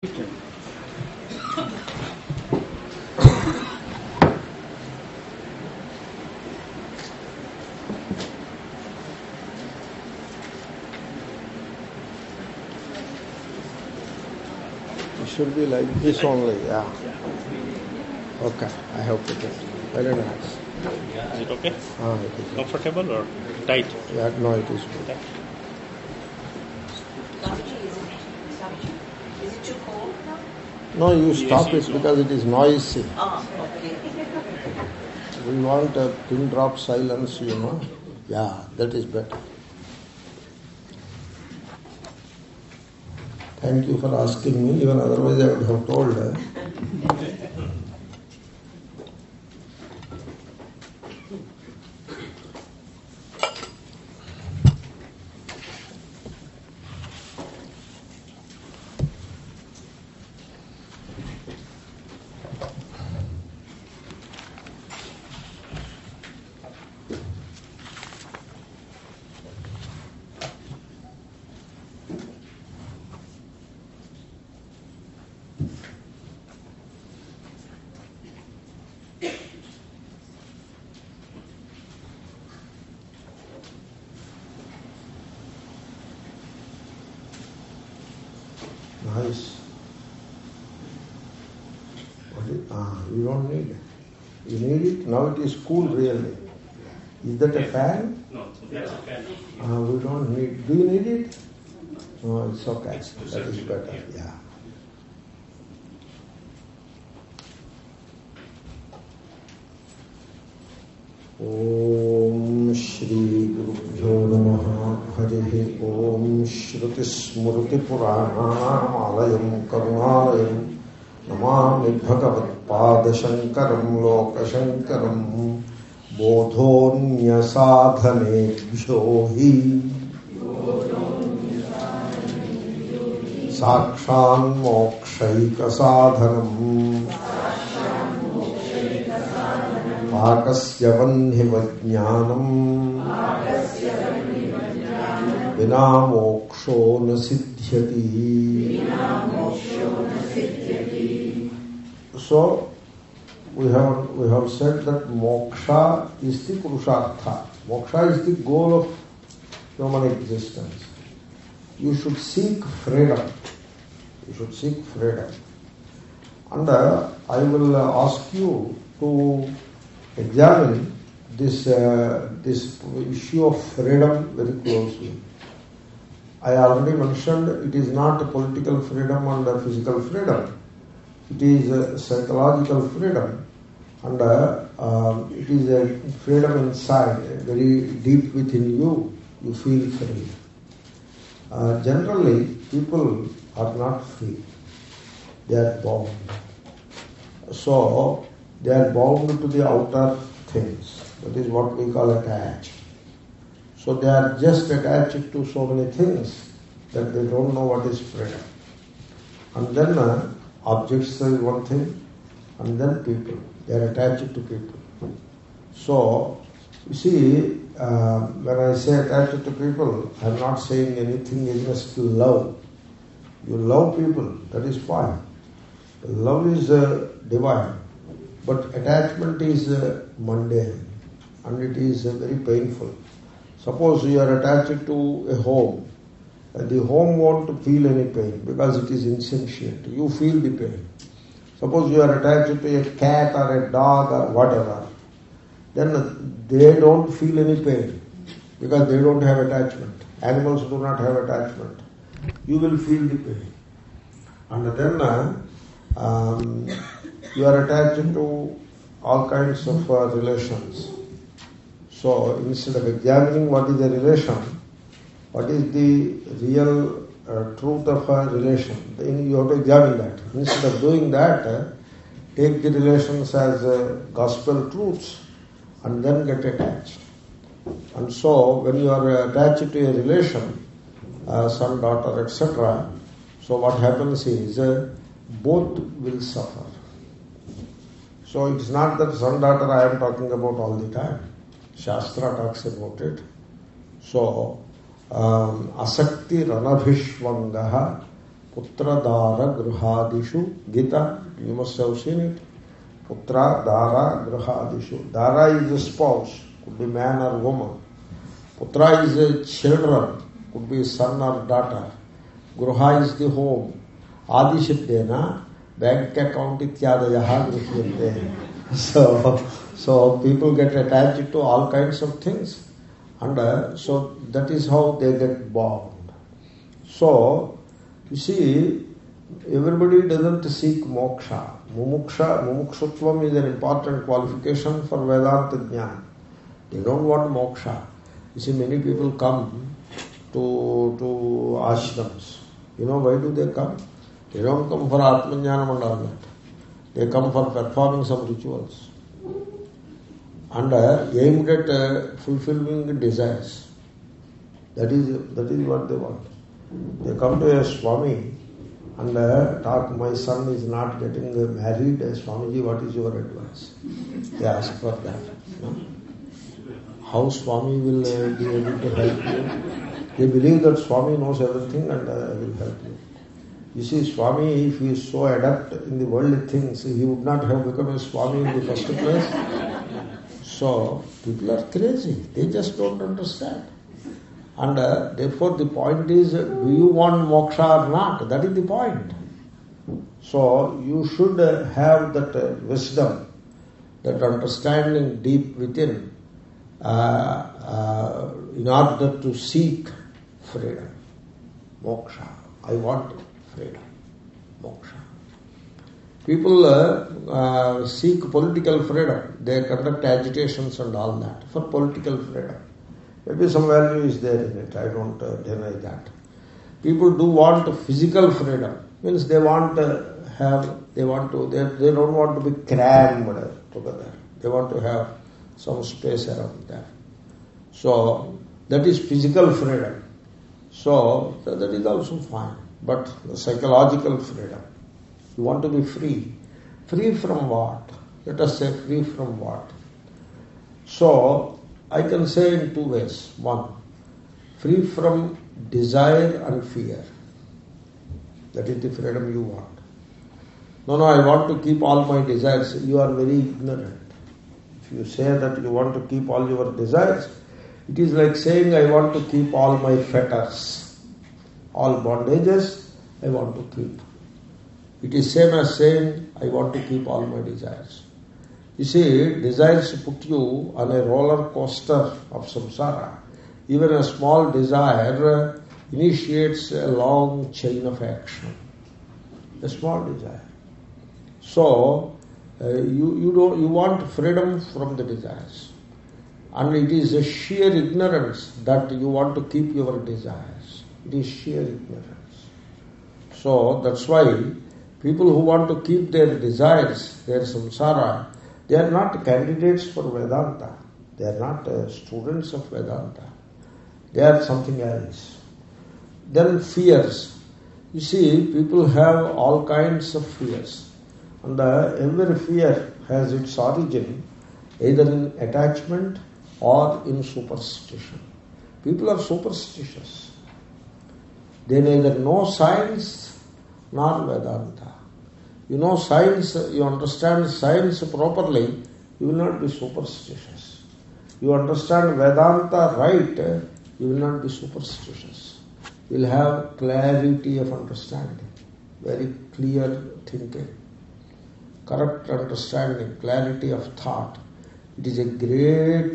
It should be like this only, yeah. Okay, I hope it is. Very nice. Is it okay? It is. Comfortable or tight? Yeah, no, it is good. Is it too cold now? No, you stop it because it is noisy. Okay. We want a pin drop silence, Yeah, that is better. Thank you for asking me. Even otherwise I would have told her. Nice. You don't need it. You need it? Now it is cool really. Is that a fan? No, that's a fan. We don't need. Do you need it? No, it's okay. That is better. Yeah. Om Shri Gurubhyo Namaha Harihi Om Shruti Smruti Puranam Alayam Karunalayam Namami Bhagavat Padashankaram Lokashankaram Bodhonya Sadhanebhyo Hi Sakshan Mokshaika Sadhanam Akasya Vanhivajnanam Vina Moksho Na Siddhyati. So we have said that moksha is the purushartha. Moksha is the goal of human existence. You should seek freedom. You should seek freedom. And I will ask you to examine this issue of freedom very closely. I already mentioned it is not a political freedom and a physical freedom. It is a psychological freedom, and it is a freedom inside, very deep within you. You feel free. Generally, people are not free. They are bound. So, they are bound to the outer things. That is what we call attached. So they are just attached to so many things that they don't know what is freedom. And then objects is one thing, and then people. They are attached to people. So, you see, when I say attached to people, I am not saying anything against love. You love people, that is fine. Love is divine. But attachment is mundane and it is very painful. Suppose you are attached to a home and the home won't feel any pain because it is insentient. You feel the pain. Suppose you are attached to a cat or a dog or whatever, then they don't feel any pain because they don't have attachment. Animals do not have attachment. You will feel the pain. And then you are attached to all kinds of relations. So instead of examining what is a relation, what is the real truth of a relation, then you have to examine that. Instead of doing that, take the relations as gospel truths and then get attached. And so when you are attached to a relation, son, daughter, etc., so what happens is both will suffer. So it's not that son, daughter I am talking about all the time. Shastra talks about it. So, asakti ranabhishvangaha Putra Dara Grihadishu. Gita, you must have seen it. Putra Dara Grihadishu. Dara is a spouse, could be man or woman. Putra is a children, could be son or daughter. Gruha is the home. Adishabdena, bank account ityadayaha grihiyante. So people get attached to all kinds of things. And so that is how they get bound. So, you see, everybody doesn't seek moksha. Mumukshutvam is an important qualification for Vedanta Jnana. They don't want moksha. You see, many people come to ashrams. You know why do they come? They don't come for Atmajnanam and all that. They come for performing some rituals. And aimed at fulfilling desires. That is what they want. They come to a Swami and talk, my son is not getting married. Swamiji, what is your advice? They ask for that. No? How Swami will be able to help you? They believe that Swami knows everything and will help you. You see, Swami, if he is so adept in the worldly things, he would not have become a Swami in the first place. So, people are crazy. They just don't understand. And therefore the point is, do you want moksha or not? That is the point. So, you should have that wisdom, that understanding deep within, in order to seek freedom. Moksha. I want freedom. Moksha. People seek political freedom. They conduct agitations and all that for political freedom. Maybe some value is there in it. I don't deny that. People do want physical freedom. Means they want they don't want to be crammed together. They want to have some space around them. So that is physical freedom. So that is also fine. But the psychological freedom. You want to be free. Free from what? Let us say free from what? So, I can say in two ways. One, free from desire and fear. That is the freedom you want. No, I want to keep all my desires. You are very ignorant. If you say that you want to keep all your desires, it is like saying I want to keep all my fetters. All bondages, I want to keep. It is same as saying, I want to keep all my desires. You see, desires put you on a roller coaster of samsara. Even a small desire initiates a long chain of action. A small desire. So, you want freedom from the desires. And it is a sheer ignorance that you want to keep your desires. It is sheer ignorance. So, that's why people who want to keep their desires, their samsara, they are not candidates for Vedanta. They are not students of Vedanta. They are something else. Then fears. You see, people have all kinds of fears. And every fear has its origin either in attachment or in superstition. People are superstitious. They neither know science nor Vedanta. You know science, you understand science properly, you will not be superstitious. You understand Vedanta right, you will not be superstitious. You will have clarity of understanding, very clear thinking, correct understanding, clarity of thought. It is a great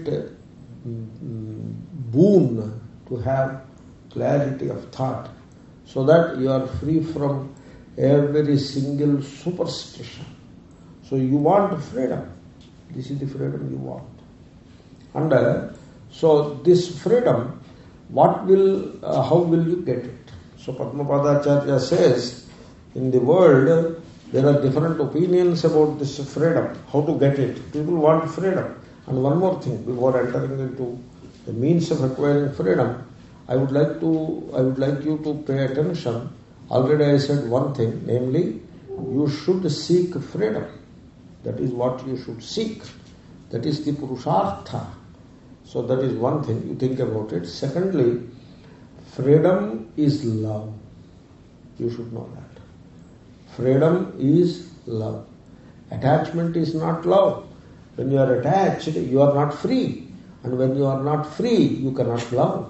boon to have clarity of thought, so that you are free from every single superstition. So you want freedom. This is the freedom you want. And so this freedom, how will you get it? So Padmapada Acharya says, in the world, there are different opinions about this freedom, how to get it. People want freedom. And one more thing, before entering into the means of acquiring freedom, I would like you to pay attention. Already I said one thing, namely, you should seek freedom. That is what you should seek. That is the Purushartha. So that is one thing, you think about it. Secondly, freedom is love. You should know that. Freedom is love. Attachment is not love. When you are attached, you are not free. And when you are not free, you cannot love.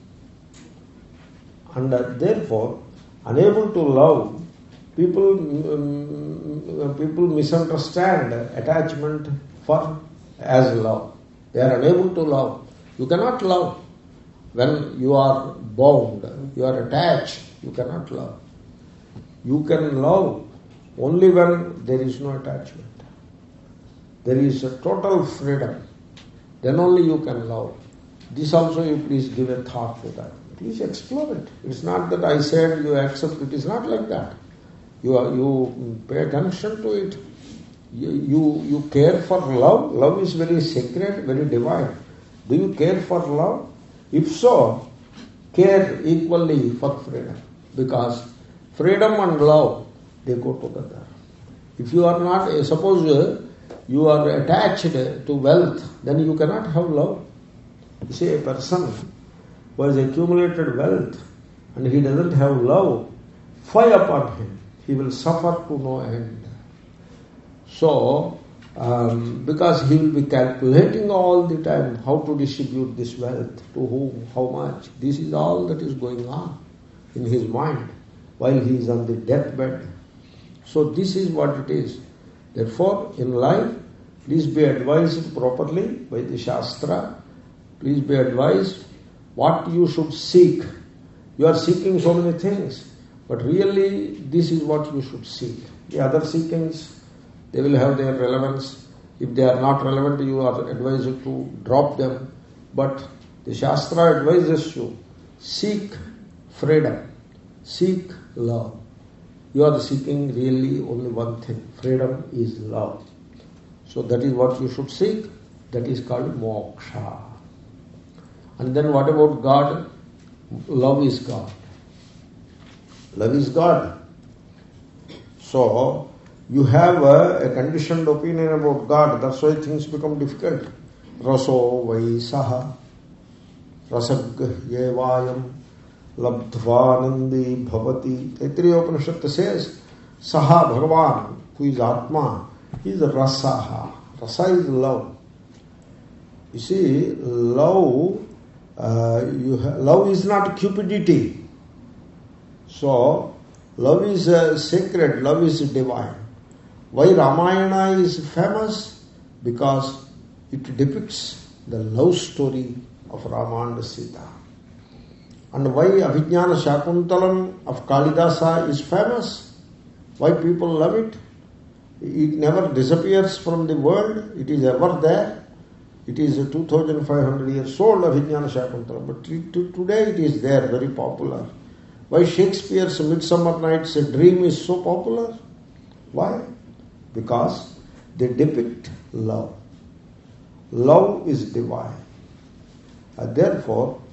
And therefore, unable to love, people misunderstand attachment as love. They are unable to love. You cannot love. When you are bound, you are attached, you cannot love. You can love only when there is no attachment. There is a total freedom. Then only you can love. This also you please give a thought to that. Please explore it. It's not that I said you accept. It is not like that. You pay attention to it. You care for love. Love is very sacred, very divine. Do you care for love? If so, care equally for freedom. Because freedom and love, they go together. If you are not, suppose you are attached to wealth, then you cannot have love. You see, a person who has accumulated wealth and he doesn't have love, fire upon him. He will suffer to no end. So, because he will be calculating all the time how to distribute this wealth, to whom, how much. This is all that is going on in his mind while he is on the deathbed. So this is what it is. Therefore, in life, please be advised properly by the Shastra. Please be advised what you should seek. You are seeking so many things, but really this is what you should seek. The other seekings, they will have their relevance. If they are not relevant, you are advised to drop them. But the Shastra advises you, seek freedom, seek love. You are seeking really only one thing. Freedom is love. So that is what you should seek. That is called moksha. And then what about God? Love is God. Love is God. So, you have a conditioned opinion about God. That's why things become difficult. Raso vaisaha rasag yevayam labdhvanandi bhavati. Taittiriya Upanishad says, Saha Bhagavan, who is Atma, is rasaha. Rasa is love. You see, love is not cupidity. So, love is sacred, love is divine. Why Ramayana is famous? Because it depicts the love story of Rama and Sita. And why Abhijnana Shakuntalam of Kalidasa is famous? Why people love it? It never disappears from the world. It is ever there. It is 2500 years old, Abhijnana Shakuntalam. But today it is there, very popular. Why Shakespeare's Midsummer Night's Dream is so popular? Why? Because they depict love. Love is divine. Therefore,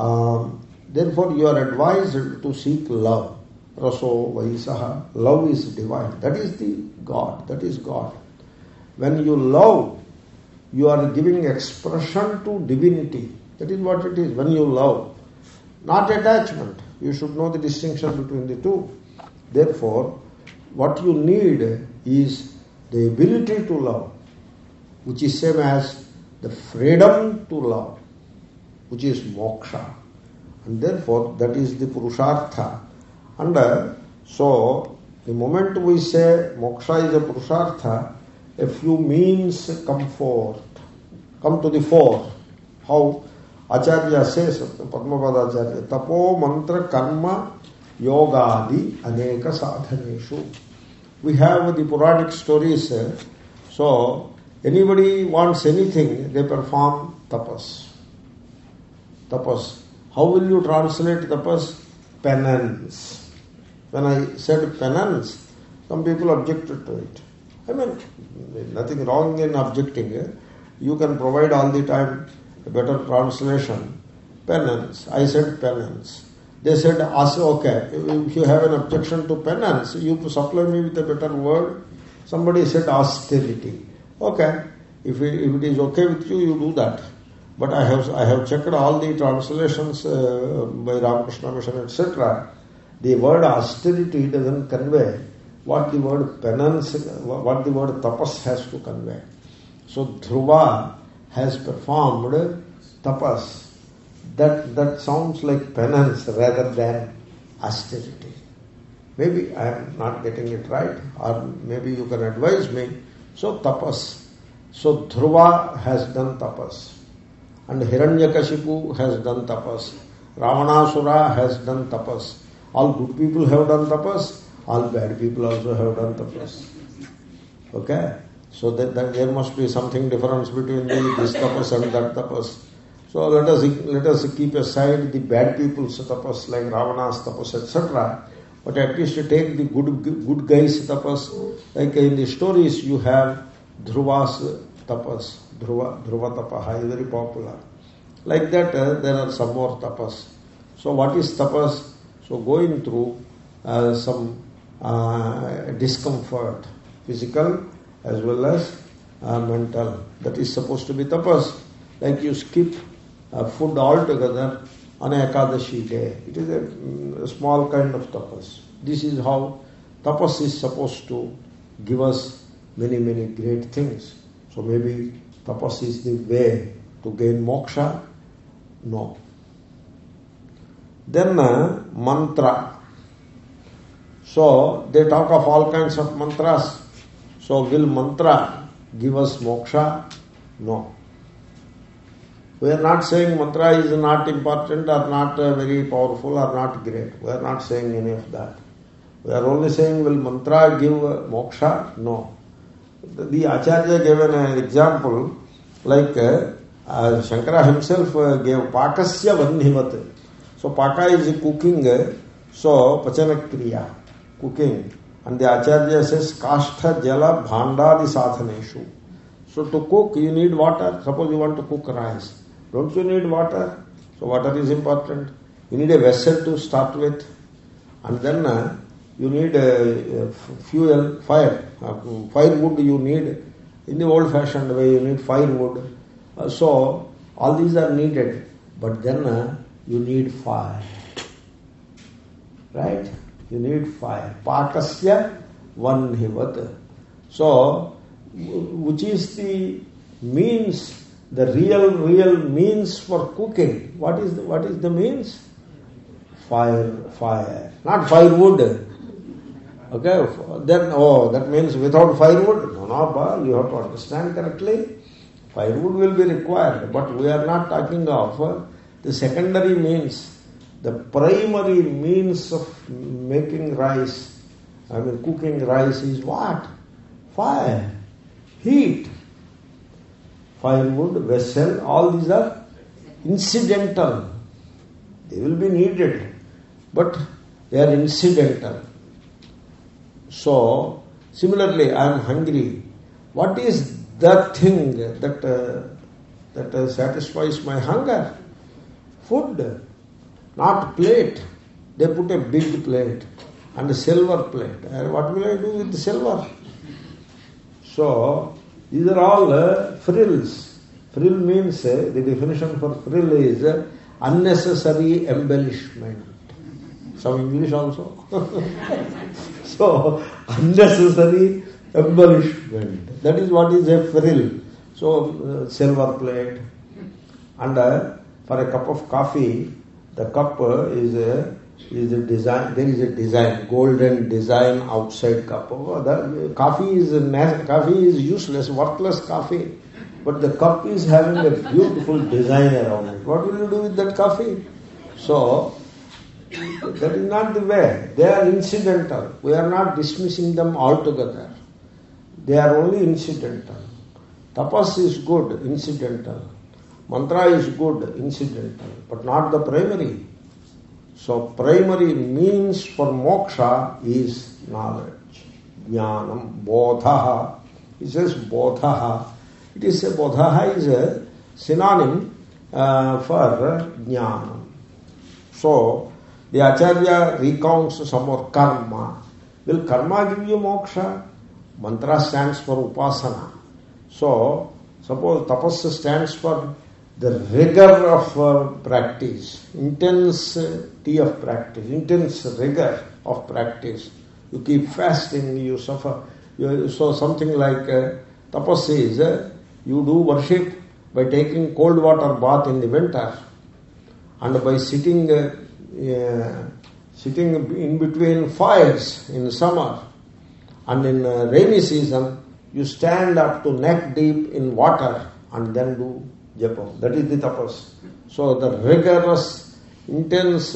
you are advised to seek love. Raso vaisaha. Love is divine. That is the God. That is God. When you love, you are giving expression to divinity. That is what it is. When you love, not attachment. You should know the distinction between the two. Therefore, what you need is the ability to love, which is same as the freedom to love, which is moksha. And therefore, that is the purushartha. And so, the moment we say moksha is a purushartha, a few means come to the fore. How Acharya says, Padmapada Acharya, tapo mantra karma yogadi aneka sadhaneshu. We have the Puranic stories. So, anybody wants anything, they perform tapas. Tapas. How will you translate tapas? Penance. When I said penance, some people objected to it. I mean, nothing wrong in objecting. You can provide all the time a better translation. Penance. I said penance. They said, okay, if you have an objection to penance, you supply me with a better word. Somebody said austerity. Okay, if it is okay with you, you do that. But I have checked all the translations by Ramakrishna Mission, etc. The word austerity doesn't convey what the word penance, what the word tapas has to convey. So Dhruva has performed tapas. That sounds like penance rather than austerity. Maybe I am not getting it right, or maybe you can advise me. So tapas. So Dhruva has done tapas. And Hiranyakashipu has done tapas. Ravanasura has done tapas. All good people have done tapas. All bad people also have done tapas. Okay? So that there must be something difference between this tapas and that tapas. So let us keep aside the bad people's tapas like Ravana's tapas, etc. But at least take the good guys' tapas. Like in the stories you have Dhruva's tapas. Dhruva tapaha is very popular. Like that there are some more tapas. So what is tapas? So going through some discomfort, physical as well as mental. That is supposed to be tapas. Like you skip food altogether on Ekadashi day. It is a small kind of tapas. This is how tapas is supposed to give us many, many great things. So maybe tapas is the way to gain moksha? No. Then mantra. So they talk of all kinds of mantras. So will mantra give us moksha? No. We are not saying mantra is not important or not very powerful or not great. We are not saying any of that. We are only saying will mantra give moksha? No. The Acharya gave an example like Shankara himself gave pakasya vannivat. So paka is cooking, so pachana kriya, cooking. And the Acharya says kashtha jala bhandadi sadhaneshu. So to cook you need water. Suppose you want to cook rice. Don't you need water? So water is important. You need a vessel to start with. And then you need fuel, fire. Firewood you need. In the old-fashioned way you need firewood. So all these are needed. But then you need fire. Right? You need fire. Pakasya vanhivat. So, which is the means, the real means for cooking? What is the means? Fire. Not firewood. Okay? Then, that means without firewood? No, you have to understand correctly. Firewood will be required, but we are not talking of the secondary means. The primary means of making rice, cooking rice is what? Fire, heat, firewood, vessel, all these are incidental. They will be needed, but they are incidental. So, similarly, I am hungry. What is the thing that satisfies my hunger? Food. Not plate. They put a big plate and a silver plate. And what will I do with the silver? So, these are all frills. Frill means, the definition for frill is unnecessary embellishment. Some English also. So, unnecessary embellishment. That is what is a frill. So, silver plate. And for a cup of coffee, the cup is a design. There is a design, golden design outside cup. The coffee is useless, worthless coffee. But the cup is having a beautiful design around it. What will you do with that coffee? So that is not the way. They are incidental. We are not dismissing them altogether. They are only incidental. Tapas is good, incidental. Mantra is good, incidental, but not the primary. So primary means for moksha is knowledge, jnanam, bodhaha. He says bodhaha. It is a bodhaha is a synonym for jnanam. So the Acharya recounts some more karma. Will karma give you moksha? Mantra stands for upasana. So suppose tapasya stands for the rigor of practice, intensity of practice, intense rigor of practice. You keep fasting, you suffer. So something like tapas is, you do worship by taking cold water bath in the winter and by sitting in between fires in summer, and in rainy season you stand up to neck deep in water and then do japa. That is the tapas. So the rigorous, intense,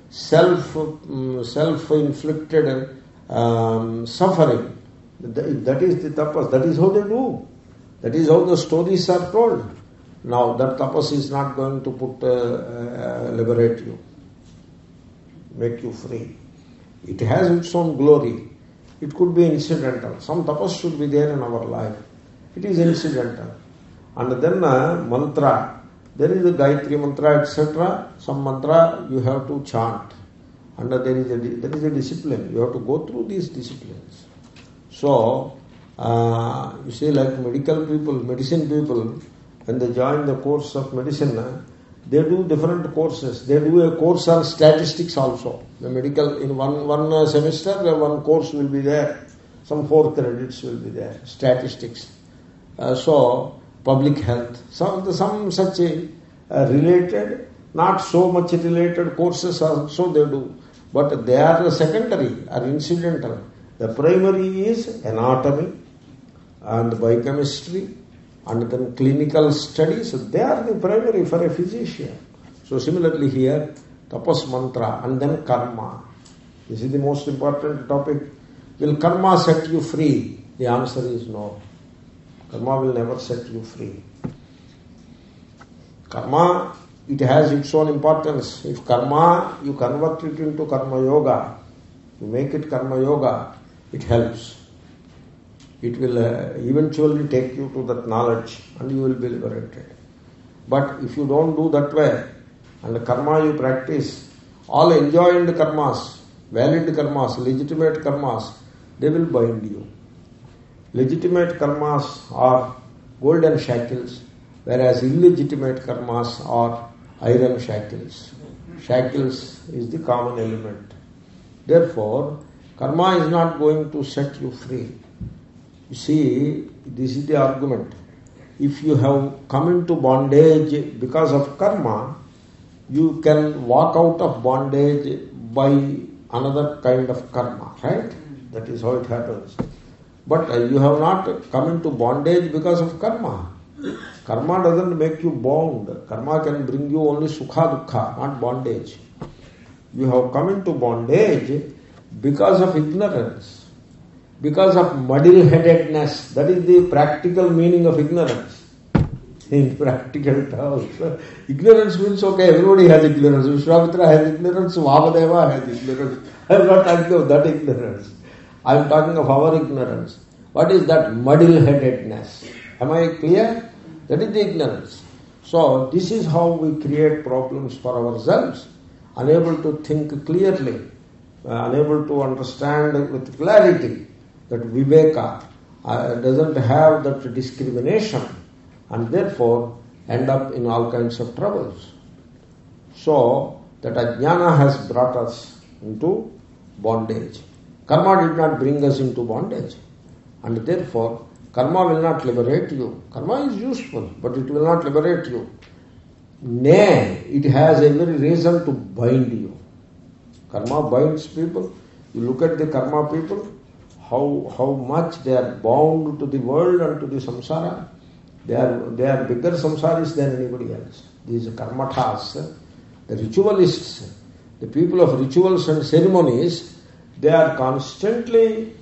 self-inflicted suffering, that is the tapas. That is how they do. That is how the stories are told. Now that tapas is not going to liberate you, make you free. It has its own glory. It could be incidental. Some tapas should be there in our life. It is incidental. And then mantra. There is a Gayatri mantra, etc. Some mantra you have to chant. And there is a discipline. You have to go through these disciplines. So, you see, like medicine people, when they join the course of medicine, they do different courses. They do a course on statistics also. The medical, in one semester, one course will be there. Some 4 credits will be there. Statistics. So, public health. Some such related, not so much related courses also they do. But they are secondary or incidental. The primary is anatomy and biochemistry and then clinical studies. They are the primary for a physician. So similarly here, tapas mantra and then karma. This is the most important topic. Will karma set you free? The answer is no. Karma will never set you free. Karma, it has its own importance. If karma, you convert it into karma yoga, you make it karma yoga, it helps. It will eventually take you to that knowledge and you will be liberated. But if you don't do that way, and the karma you practice, all enjoined karmas, valid karmas, legitimate karmas, they will bind you. Legitimate karmas are golden shackles, whereas illegitimate karmas are iron shackles. Shackles is the common element. Therefore, karma is not going to set you free. You see, this is the argument. If you have come into bondage because of karma, you can walk out of bondage by another kind of karma, right? That is how it happens. But you have not come into bondage because of karma. Karma doesn't make you bound. Karma can bring you only sukha dukkha, not bondage. You have come into bondage because of ignorance, because of muddle-headedness. That is the practical meaning of ignorance. In practical terms, ignorance means, okay, everybody has ignorance. Vishwamitra has ignorance, Vamadeva has ignorance. I am not talking of that ignorance. I am talking of our ignorance. What is that muddle-headedness? Am I clear? That is the ignorance. So, this is how we create problems for ourselves, unable to think clearly, unable to understand with clarity that viveka doesn't have that discrimination, and therefore end up in all kinds of troubles. So, that ajnana has brought us into bondage. Karma did not bring us into bondage, and therefore karma will not liberate you. Karma is useful, but it will not liberate you. Nay, it has every reason to bind you. Karma binds people. You look at the karma people, how much they are bound to the world and to the samsara. They are bigger samsaris than anybody else. These karmathas, the ritualists, the people of rituals and ceremonies, they are constantly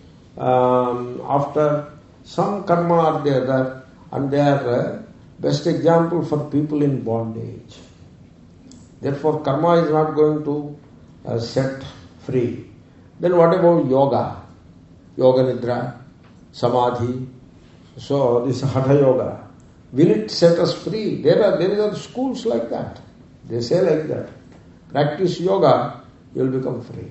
after some karma or the other, and they are best example for people in bondage. Therefore, karma is not going to set free. Then what about yoga? Yoga nidra, samadhi. So this hatha yoga. Will it set us free? There are schools like that. They say like that. Practice yoga, you will become free.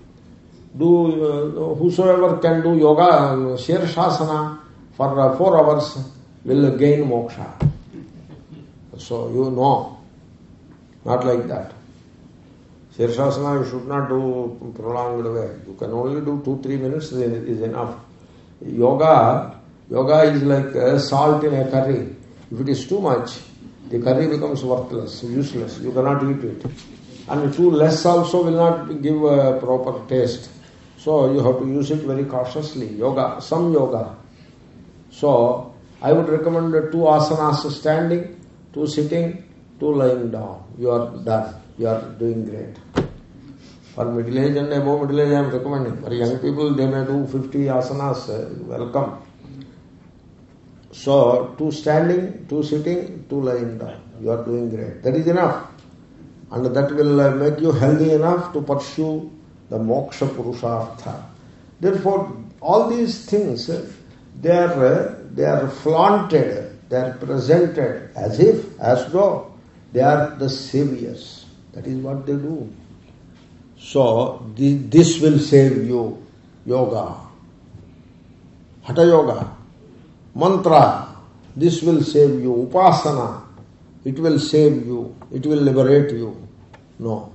Whosoever can do yoga, Shirshasana for 4 hours will gain moksha. So you know, not like that. Shirshasana you should not do prolonged way. You can only do 2-3 minutes is enough. Yoga is like salt in a curry. If it is too much, the curry becomes worthless, useless. You cannot eat it. And too less also will not give a proper taste. So you have to use it very cautiously. Yoga, some yoga. So I would recommend 2 asanas standing, 2 sitting, 2 lying down. You are done. You are doing great. For middle age and above middle age I am recommending. For young people they may do 50 asanas. Welcome. So 2 standing, 2 sitting, 2 lying down. You are doing great. That is enough. And that will make you healthy enough to pursue the moksha purushartha. Therefore, all these things, they are flaunted, they are presented as though they are the saviors. That is what they do. So, this will save you. Yoga. Hatha yoga. Mantra. This will save you. Upasana. It will save you. It will liberate you. No.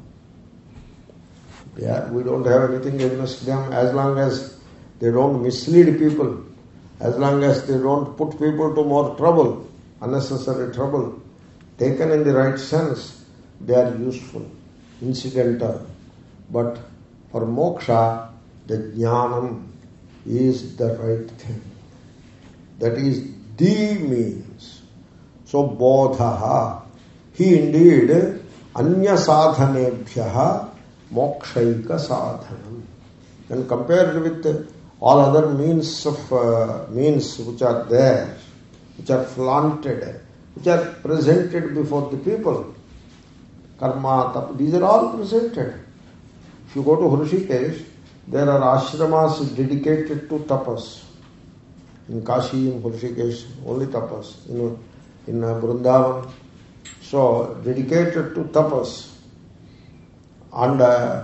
We don't have anything against them as long as they don't mislead people, as long as they don't put people to more trouble, unnecessary trouble. Taken in the right sense, they are useful, incidental. But for moksha, the jnanam is the right thing. That is the means. So bodhaha, he indeed anya sadhanebhyaha mokshaika sadhanam. When compared with all other means which are there, which are flaunted, which are presented before the people, karma, tap, these are all presented. If you go to Hrishikesh, there are ashramas dedicated to tapas. In Kashi, in Hrishikesh, only tapas. In Vrindavan, so dedicated to tapas. And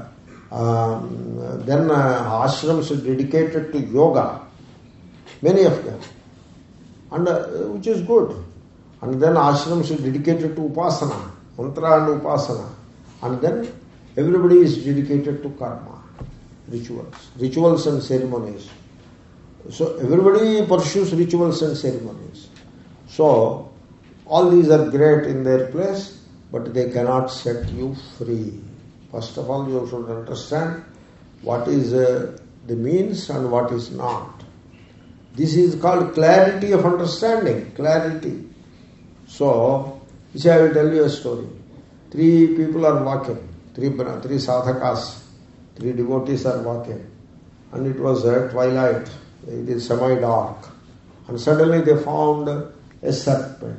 then ashrams dedicated to yoga, many of them, and which is good. And then ashrams dedicated to upasana, mantra and upasana, and then everybody is dedicated to karma, rituals and ceremonies. So everybody pursues rituals and ceremonies. So all these are great in their place, but they cannot set you free. First of all, you should understand what is the means and what is not. This is called clarity of understanding. Clarity. So, I will tell you a story. 3 people are walking. 3 sadhakas. 3 devotees are walking. And it was twilight. It is semi-dark. And suddenly they found a serpent.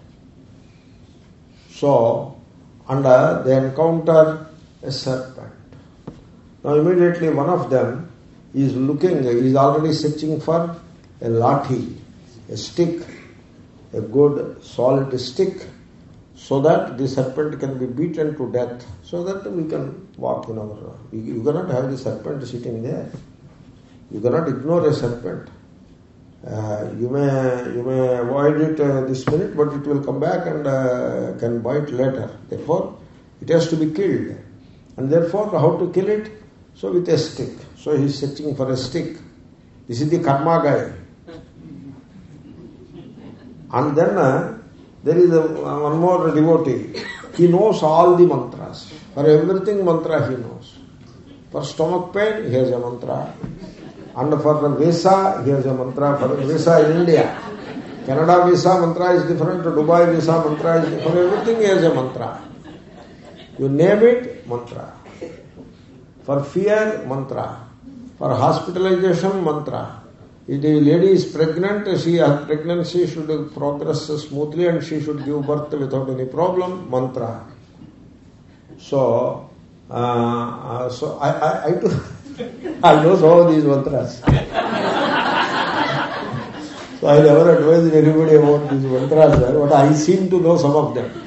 So, and they encounter a serpent. Now immediately one of them is already searching for a lathi, a stick, a good solid stick, so that the serpent can be beaten to death, so that we can walk in our... You cannot have the serpent sitting there. You cannot ignore a serpent. You may avoid it this minute, but it will come back and can bite later. Therefore, it has to be killed. And therefore, how to kill it? So with a stick. So he is searching for a stick. This is the karma guy. And then there is one more devotee. He knows all the mantras. For everything mantra he knows. For stomach pain, he has a mantra. And for the visa, he has a mantra. For visa in India. Canada visa mantra is different. Dubai visa mantra is different. For everything he has a mantra. You name it, mantra. For fear, mantra. For hospitalization, mantra. If the lady is pregnant, her pregnancy should progress smoothly and she should give birth without any problem, mantra. So I too, I know some of these mantras. So I never advise anybody about these mantras, but I seem to know some of them.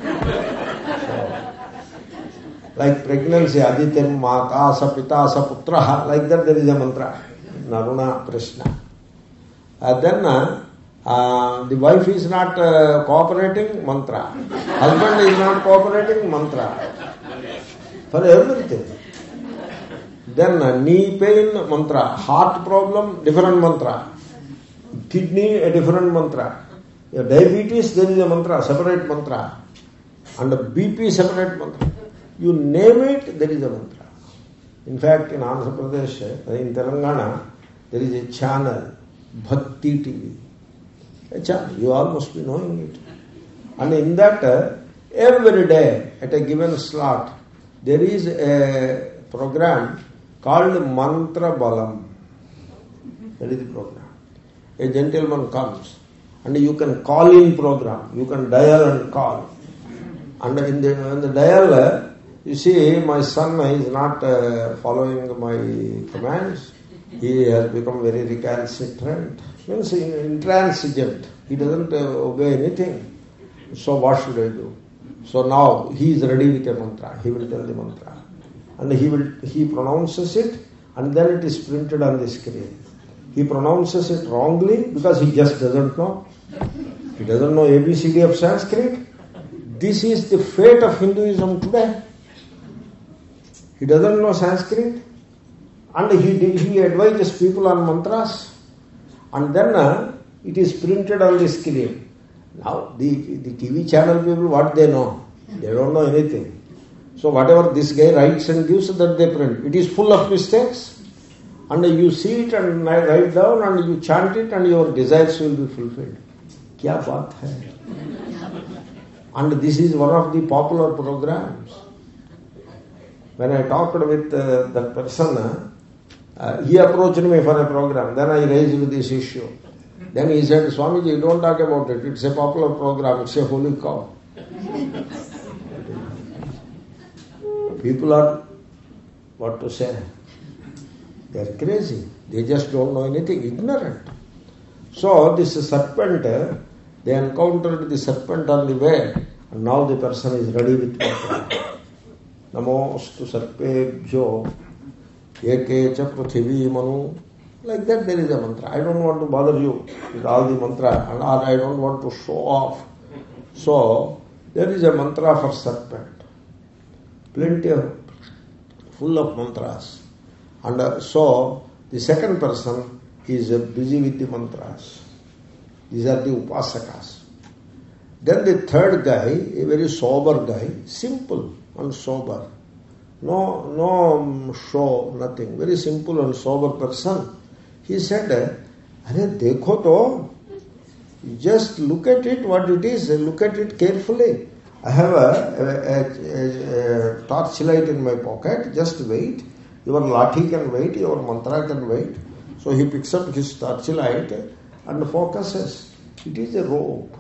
Like pregnancy, Adityam Mata Sa Pita Sa Putraha, like that there is a mantra, Naruna Prashna. Then The wife is not cooperating, mantra. Husband is not cooperating, mantra. For everything. Then knee pain, mantra. Heart problem, different mantra. Kidney, a different mantra. Diabetes, there is a mantra, separate mantra. And BP, separate mantra. You name it, there is a mantra. In fact, in Andhra Pradesh, in Telangana, there is a channel, Bhakti TV. A channel, you all must be knowing it. And in that, every day, at a given slot, there is a program called Mantra Balam. That is the program. A gentleman comes, and you can call in program. You can dial and call. And in the dial, you see, my son is not following my commands. He has become very recalcitrant. Means intransigent. He doesn't obey anything. So what should I do? So now he is ready with a mantra. He will tell the mantra. And he pronounces it, and then it is printed on the screen. He pronounces it wrongly because he just doesn't know. He doesn't know ABCD of Sanskrit. This is the fate of Hinduism today. He doesn't know Sanskrit, and he advises people on mantras, and then it is printed on the screen. Now the TV channel people, what they know? They don't know anything. So whatever this guy writes and gives, that they print. It is full of mistakes, and you see it and write down and you chant it, and your desires will be fulfilled. Kya baat hai? And this is one of the popular programs. When I talked with that person, he approached me for a program. Then I raised this issue. Then he said, Swamiji, don't talk about it. It's a popular program. It's a holy cow. People are, what to say, they are crazy. They just don't know anything, ignorant. So this serpent, they encountered the serpent on the way, and now the person is ready with mantra. Namostu sarpebhyo ekecha prithvi manu. Like that there is a mantra. I don't want to bother you with all the mantra, and I don't want to show off. So there is a mantra for serpent. Plenty of, full of mantras. And so the second person is busy with the mantras. These are the upasakas. Then the third guy, a very sober guy, simple and sober. No show, nothing. Very simple and sober person. He said, Arey, dekho to, just look at it, what it is, look at it carefully. I have a torchlight in my pocket, just wait. Your lathi can wait, your mantra can wait. So he picks up his torchlight and focuses. It is a rope.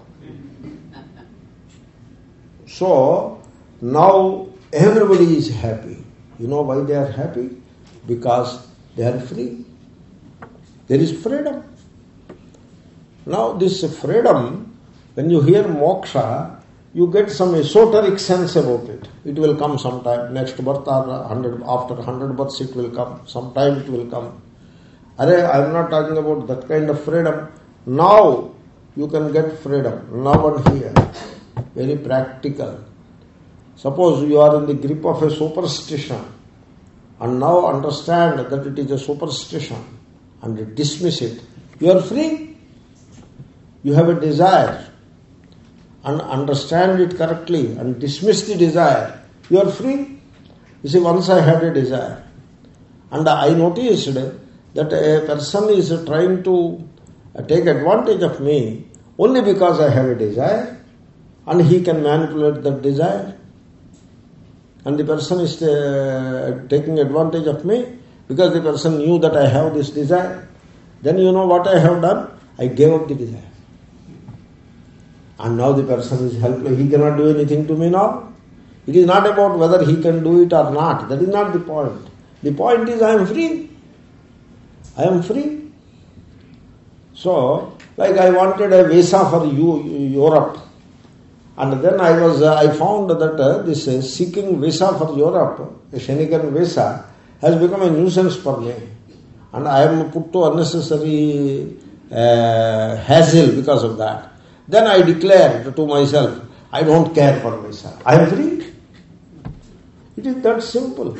So now everybody is happy. You know why they are happy? Because they are free. There is freedom. Now this freedom, when you hear moksha, you get some esoteric sense about it. It will come sometime. Next birth or after 100 births it will come. Sometime it will come. I am not talking about that kind of freedom. Now you can get freedom. Now and here. Very practical. Suppose you are in the grip of a superstition, and now understand that it is a superstition and dismiss it. You are free. You have a desire, and understand it correctly and dismiss the desire. You are free. You see, once I had a desire, and I noticed that a person is trying to take advantage of me only because I have a desire, and he can manipulate that desire. And the person is taking advantage of me because the person knew that I have this desire. Then you know what I have done? I gave up the desire. And now the person is helpless. He cannot do anything to me now. It is not about whether he can do it or not. That is not the point. The point is I am free. I am free. So, like I wanted a visa for Europe. And then I found that this seeking visa for Europe, a Schengen visa, has become a nuisance for me. And I am put to unnecessary hassle because of that. Then I declare to myself, I don't care for myself. I am free. It is that simple.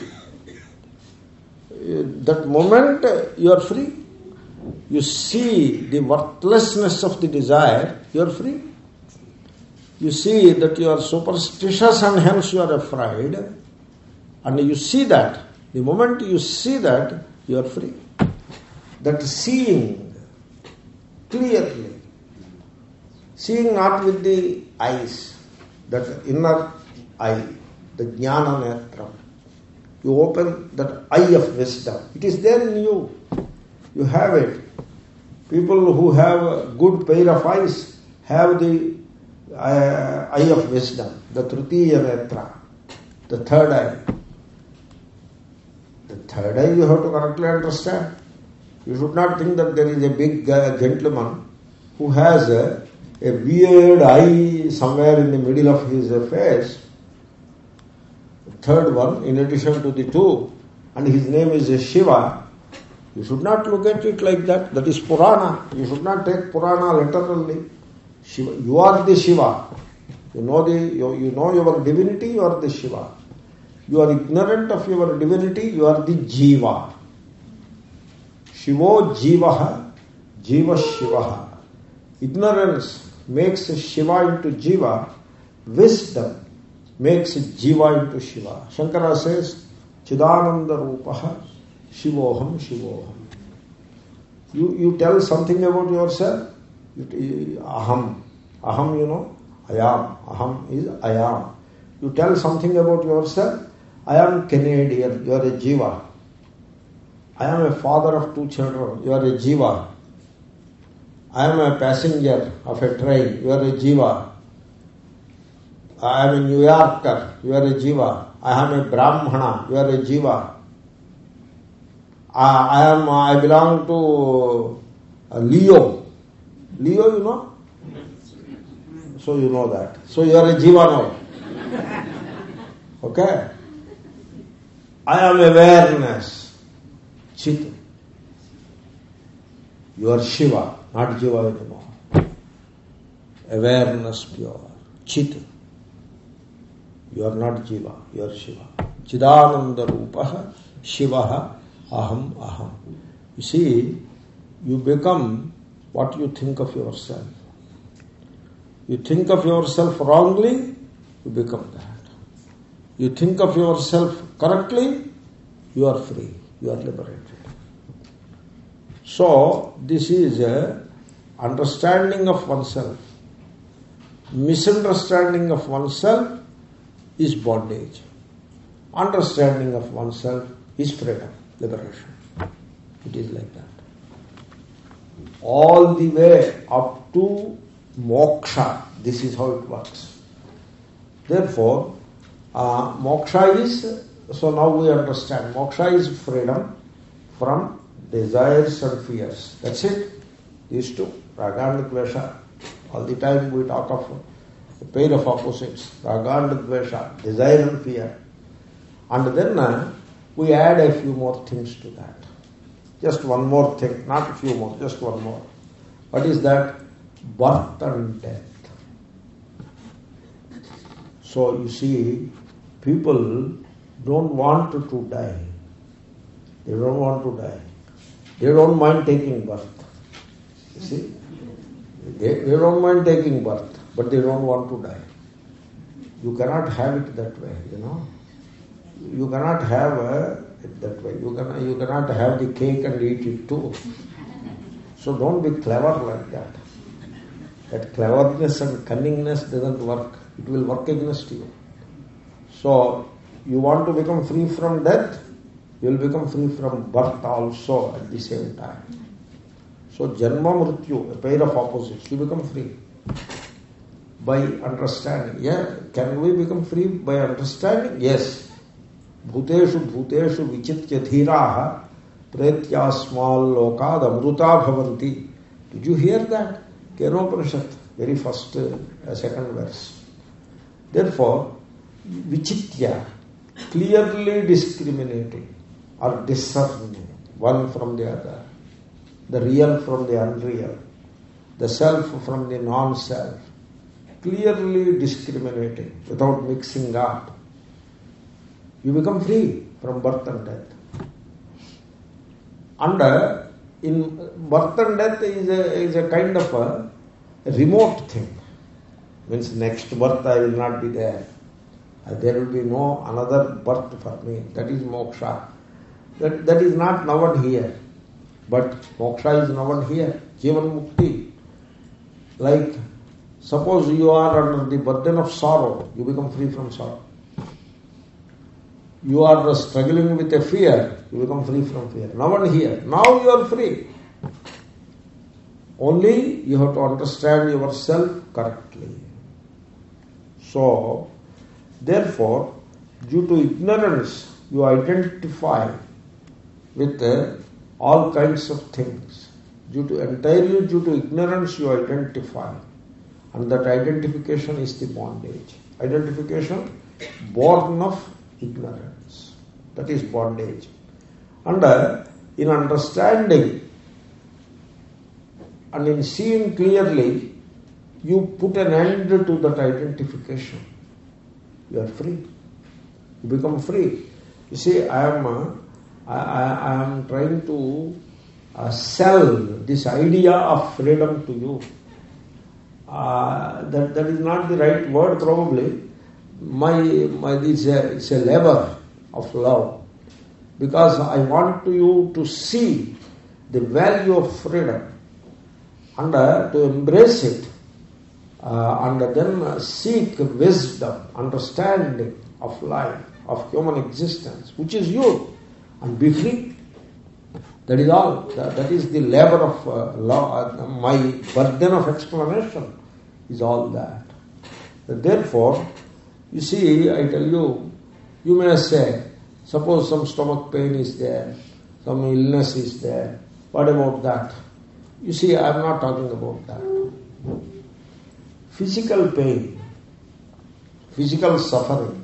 That moment you are free. You see the worthlessness of the desire, you are free. You see that you are superstitious and hence you are afraid. And you see that. The moment you see that, you are free. That seeing clearly. Seeing not with the eyes, that inner eye, the jnana netram. You open that eye of wisdom. It is there in you. You have it. People who have a good pair of eyes have the eye of wisdom, the tritiya netra, the third eye. The third eye you have to correctly understand. You should not think that there is a big gentleman who has a weird eye somewhere in the middle of his face. The third one, in addition to the two, and his name is Shiva. You should not look at it like that. That is Purana. You should not take Purana literally. Shiva. You are the Shiva. You know your divinity, you are the Shiva. You are ignorant of your divinity, you are the Jiva. Shivo Jivaha, Jiva Shivaha. Ignorance makes Shiva into Jiva. Wisdom makes Jiva into Shiva. Shankara says, Chidananda Rupaha, Shivoham, Shivoham. You tell something about yourself. Aham. Aham, you know, I am. Aham is I am. You tell something about yourself. I am Canadian. You are a Jiva. I am a father of 2 children. You are a Jiva. I am a passenger of a train. You are a Jiva. I am a New Yorker. You are a Jiva. I am a Brahmana. You are a Jiva. I belong to Leo. Leo, you know? So you know that. So you are a Jiva now. Okay? I am awareness. Chit. You are Shiva, not Jiva anymore. Awareness pure. Chit. You are not Jiva, you are Shiva. Chidananda Rupaha, Shivaha, Aham, Aham. You see, you become what you think of yourself. You think of yourself wrongly, you become that. You think of yourself correctly, you are free, you are liberated. So, this is a understanding of oneself. Misunderstanding of oneself is bondage. Understanding of oneself is freedom, liberation. It is like that. All the way up to moksha, this is how it works. Therefore, moksha is, so now we understand, moksha is freedom from desires and fears. That's it. These two, raga and dvesha. All the time we talk of a pair of opposites, raga and dvesha, desire and fear. And then we add a few more things to that. Just one more thing, not a few more, just one more. What is that? Birth and death. So you see, people don't want to die. They don't want to die. They don't mind taking birth. You see? They don't mind taking birth, but they don't want to die. You cannot have it that way, you know. You cannot have it that way. You cannot have the cake and eat it too. So don't be clever like that. That cleverness and cunningness doesn't work. It will work against you. So you want to become free from death, you will become free from birth also at the same time. So janma mrityu, a pair of opposites, you become free by understanding. Yeah, can we become free by understanding? Yes. Bhuteshu bhuteshu vichitya dhiraha pretyasmal lokad amruta bhavanti. Did you hear that? Kenopanishad, very first, second verse. Therefore, vichitya, clearly discriminating or discerning one from the other. the real from the unreal, the self from the non-self, clearly discriminating without mixing up, you become free from birth and death. And in birth and death is a kind of a remote thing. Means next birth I will not be there. There will be no another birth for me. That is moksha. That is not now and here. But moksha is now and here. Jivan mukti. Like, suppose you are under the burden of sorrow, you become free from sorrow. You are struggling with a fear, you become free from fear. Now and here. Now you are free. Only you have to understand yourself correctly. So, therefore, due to ignorance, you identify with all kinds of things. Entirely due to ignorance, you identify. And that identification is the bondage. Identification born of ignorance. That is bondage. And in understanding and in seeing clearly, you put an end to that identification. You are free. You become free. You see, I am trying to sell this idea of freedom to you. That is not the right word probably. It's a labor of love. Because I want you to see the value of freedom and to embrace it and then seek wisdom, understanding of life, of human existence, which is you, and be free. That is all. That is the labor of law. My burden of explanation is all that. Therefore, you see, I tell you, you may say, suppose some stomach pain is there, some illness is there. What about that? You see, I am not talking about that. Physical pain, physical suffering,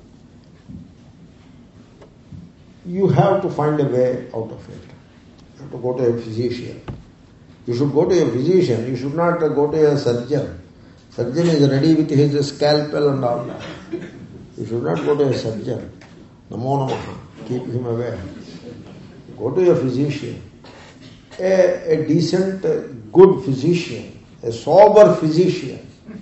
you have to find a way out of it. You have to go to a physician. You should go to a physician. You should not go to a surgeon. Surgeon is ready with his scalpel and all that. You should not go to a surgeon. Namo namaha. Keep him away. Go to a physician. A decent, good physician. A sober physician.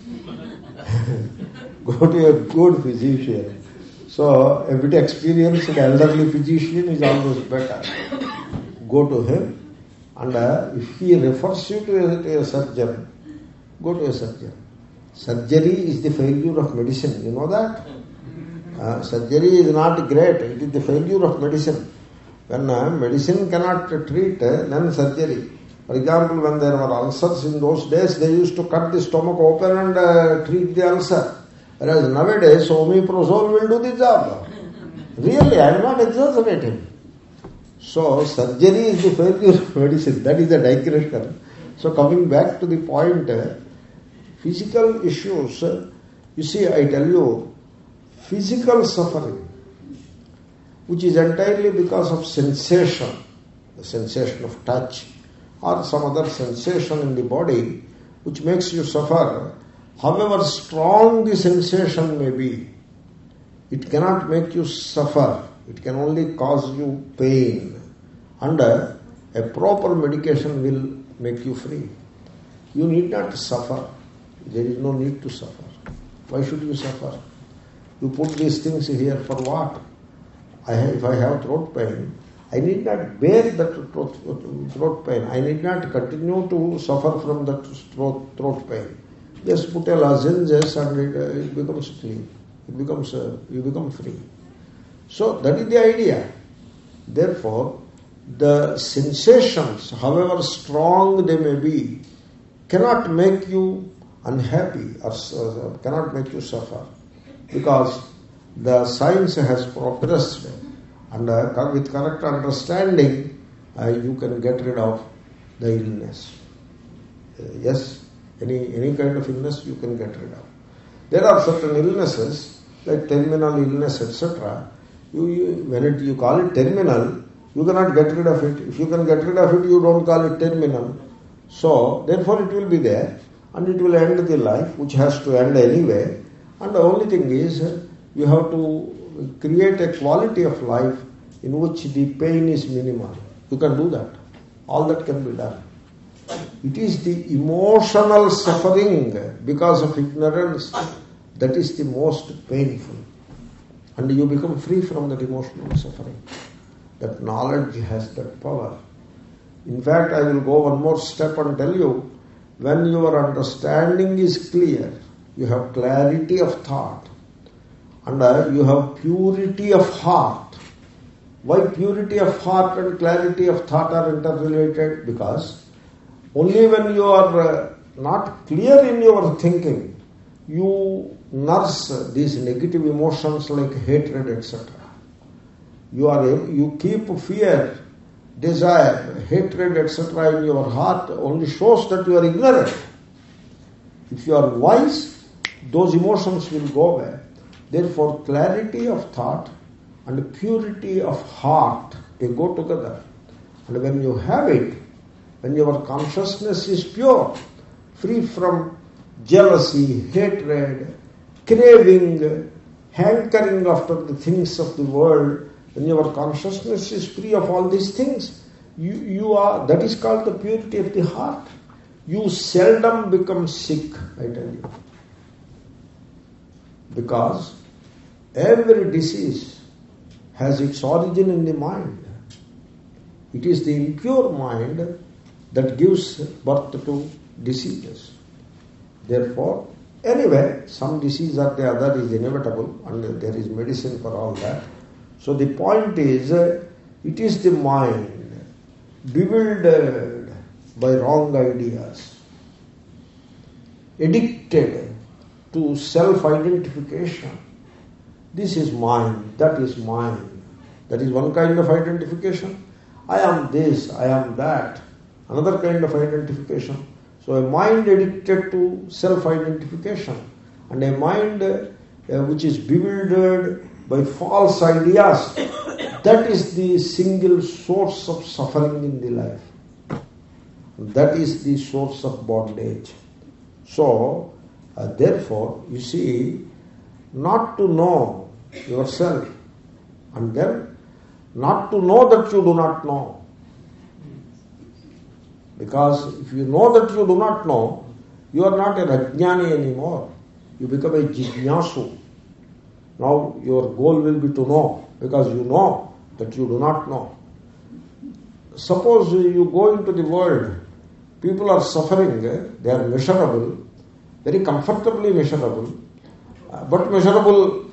Go to a good physician. So, a bit experienced elderly physician is always better. Go to him, and if he refers you to a surgeon, go to a surgeon. Surgery is the failure of medicine. You know that? Surgery is not great. It is the failure of medicine. When medicine cannot treat, then surgery. For example, when there were ulcers in those days, they used to cut the stomach open and treat the ulcer. Whereas nowadays, omeprazole will do the job. Really, I am not exaggerating. So, surgery is the failure of medicine. That is a digression. So, coming back to the point, physical issues, you see, I tell you, physical suffering, which is entirely because of sensation, the sensation of touch, or some other sensation in the body, which makes you suffer, however strong the sensation may be, it cannot make you suffer. It can only cause you pain. And a proper medication will make you free. You need not suffer. There is no need to suffer. Why should you suffer? You put these things here for what? If I have throat pain, I need not bear that throat pain. I need not continue to suffer from that throat pain. Just put a lozenges and it becomes clean. You become free. So that is the idea. Therefore, the sensations, however strong they may be, cannot make you unhappy or cannot make you suffer, because the science has progressed, and with correct understanding you can get rid of the illness. Yes, any kind of illness you can get rid of. There are certain illnesses like terminal illness, etc. When you call it terminal, You cannot get rid of it. If you can get rid of it, you don't call it terminal. So, therefore it will be there and it will end the life, which has to end anyway. And the only thing is, you have to create a quality of life in which the pain is minimal. You can do that. All that can be done. It is the emotional suffering because of ignorance that is the most painful. And you become free from that emotional suffering. That knowledge has that power. In fact, I will go one more step and tell you, when your understanding is clear, you have clarity of thought, and you have purity of heart. Why purity of heart and clarity of thought are interrelated? Because only when you are not clear in your thinking, you nurse these negative emotions like hatred, etc. You keep fear, desire, hatred, etc. in your heart only shows that you are ignorant. If you are wise, those emotions will go away. Therefore, clarity of thought and purity of heart, they go together. And when you have it, when your consciousness is pure, free from jealousy, hatred, craving, hankering after the things of the world, when your consciousness is free of all these things, you are, that is called the purity of the heart. You seldom become sick, I tell you. Because every disease has its origin in the mind. It is the impure mind that gives birth to diseases. Therefore, anyway, some disease or the other is inevitable and there is medicine for all that. So the point is, it is the mind bewildered by wrong ideas, addicted to self-identification. This is mine, that is mine. That is one kind of identification. I am this, I am that. Another kind of identification. So a mind addicted to self-identification and a mind which is bewildered by false ideas, that is the single source of suffering in the life. That is the source of bondage. So, therefore, you see, not to know yourself and then not to know that you do not know. Because if you know that you do not know, you are not a Rajnani anymore. You become a Jijnasu. Now your goal will be to know, because you know that you do not know. Suppose you go into the world, people are suffering, they are miserable, very comfortably miserable, but miserable.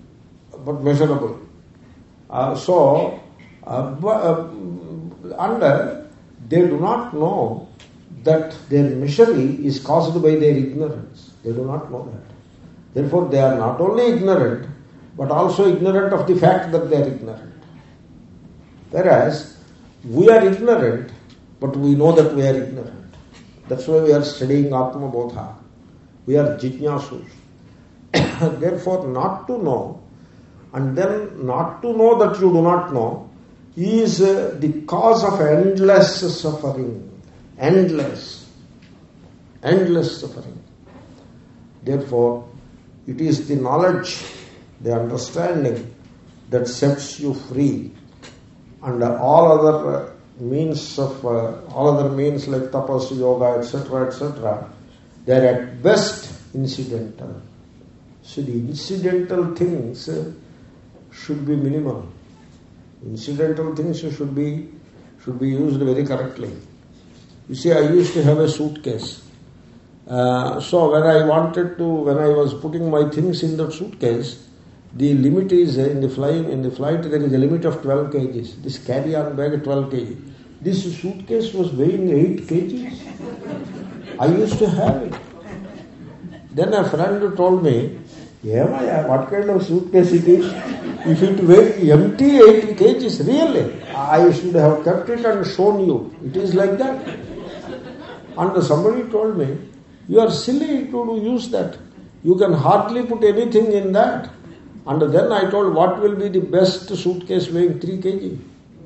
And they do not know that their misery is caused by their ignorance. They do not know that. Therefore, they are not only ignorant, but also ignorant of the fact that they are ignorant. Whereas, we are ignorant, but we know that we are ignorant. That's why we are studying Atma Bodha. We are Jijnasus. Therefore, not to know, and then not to know that you do not know, is the cause of endless suffering. Endless suffering. Therefore, it is the knowledge, the understanding that sets you free, and all other means like tapas, yoga, etc., they are at best incidental. So the incidental things should be minimal. Incidental things should be used very correctly. You see, I used to have a suitcase. So when I was putting my things in that suitcase, the limit is in the flight there is a limit of 12 kgs. This carry-on bag 12 kg. This suitcase was weighing 8 kgs. I used to have it. Then a friend told me, yeah, what kind of suitcase it is? If it weighs empty 8 kgs, really, I should have kept it and shown you. It is like that. And somebody told me, you are silly to use that. You can hardly put anything in that. And then I told, what will be the best suitcase weighing 3 kg?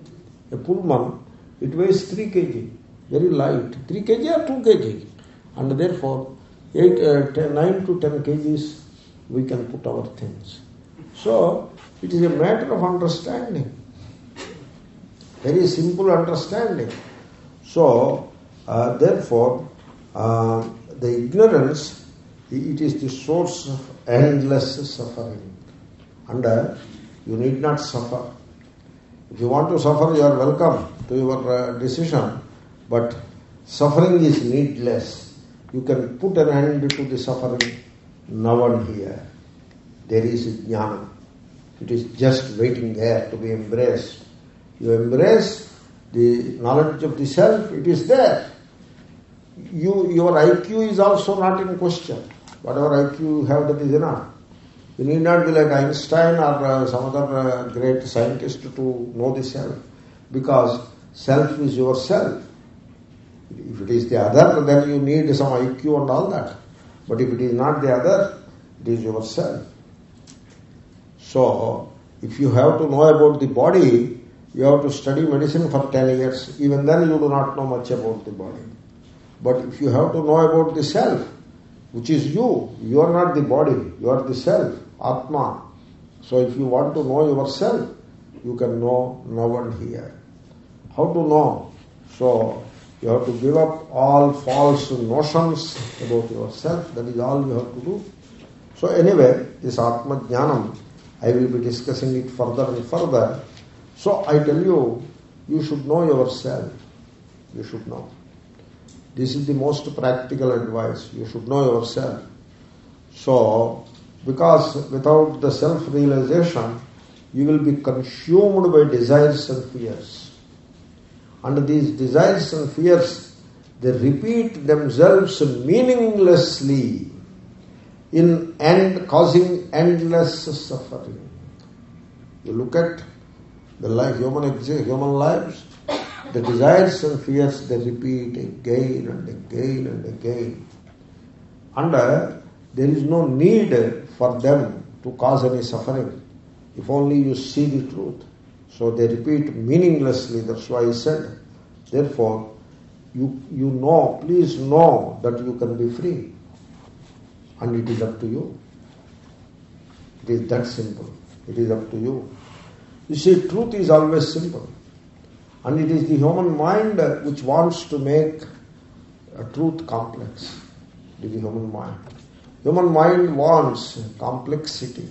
A Pullman, it weighs 3 kg, very light, 3 kg or 2 kg. And therefore, 9 to 10 kgs we can put our things. So, it is a matter of understanding. Very simple understanding. So, therefore, the ignorance, it is the source of endless suffering. And you need not suffer. If you want to suffer, you are welcome to your decision. But suffering is needless. You can put an end to the suffering now and here. There is jnana. It is just waiting there to be embraced. You embrace the knowledge of the self, it is there. Your IQ is also not in question. Whatever IQ you have, that is enough. You need not be like Einstein or some other great scientist to know the self, because self is yourself. If it is the other, then you need some IQ and all that. But if it is not the other, it is yourself. So, if you have to know about the body, you have to study medicine for 10 years. Even then you do not know much about the body. But if you have to know about the self, which is you are not the body, you are the self, Atma. So if you want to know yourself, you can know now and here. How to know? So you have to give up all false notions about yourself. That is all you have to do. So anyway, this Atma Jnanam, I will be discussing it further and further. So I tell you, you should know yourself. You should know. This is the most practical advice. You should know yourself. So, because without the self-realization, you will be consumed by desires and fears. And these desires and fears, they repeat themselves meaninglessly causing endless suffering. You look at the life, human lives, the desires and fears, they repeat again and again and again. And there is no need for them to cause any suffering, if only you see the truth. So they repeat meaninglessly. That's why I said, therefore, you know, please know that you can be free. And it is up to you. It is that simple. It is up to you. You see, truth is always simple. And it is the human mind which wants to make a truth complex. It is the human mind. Human mind wants complexity.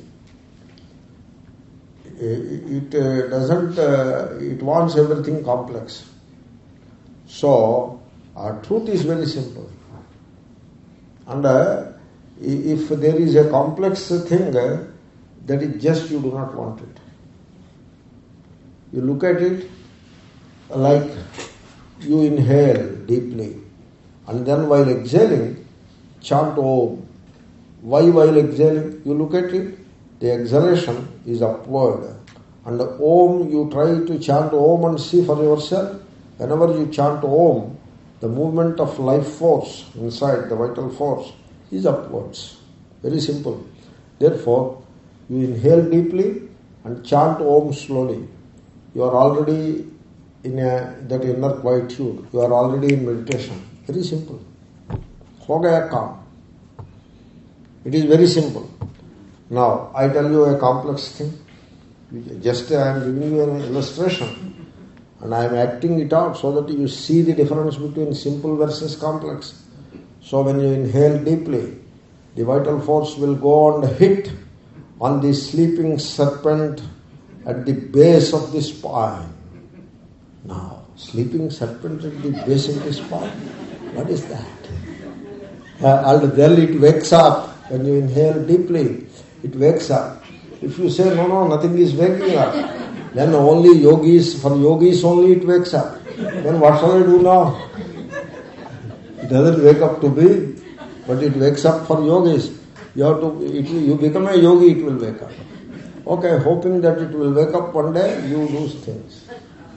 It wants everything complex. So, truth is very simple. And if there is a complex thing, that is just you do not want it. You look at it like you inhale deeply, and then while exhaling, chant Om. Why while exhaling? You look at it, the exhalation is upward. And Om, you try to chant Om and see for yourself. Whenever you chant Om, the movement of life force inside, the vital force, is upwards. Very simple. Therefore, you inhale deeply and chant Om slowly. You are already in that inner quietude. You are already in meditation. Very simple. Ho gaya kaam. It is very simple. Now, I tell you a complex thing. Just I am giving you an illustration and I am acting it out so that you see the difference between simple versus complex. So when you inhale deeply, the vital force will go and hit on the sleeping serpent at the base of the spine. Now, sleeping serpent at the base of the spine, what is that? And then it wakes up. When you inhale deeply, it wakes up. If you say, no, nothing is waking up, then only yogis, for yogis only it wakes up. Then what shall I do now? It doesn't wake up to be, but it wakes up for yogis. You become a yogi, it will wake up. Okay, hoping that it will wake up one day, you do things.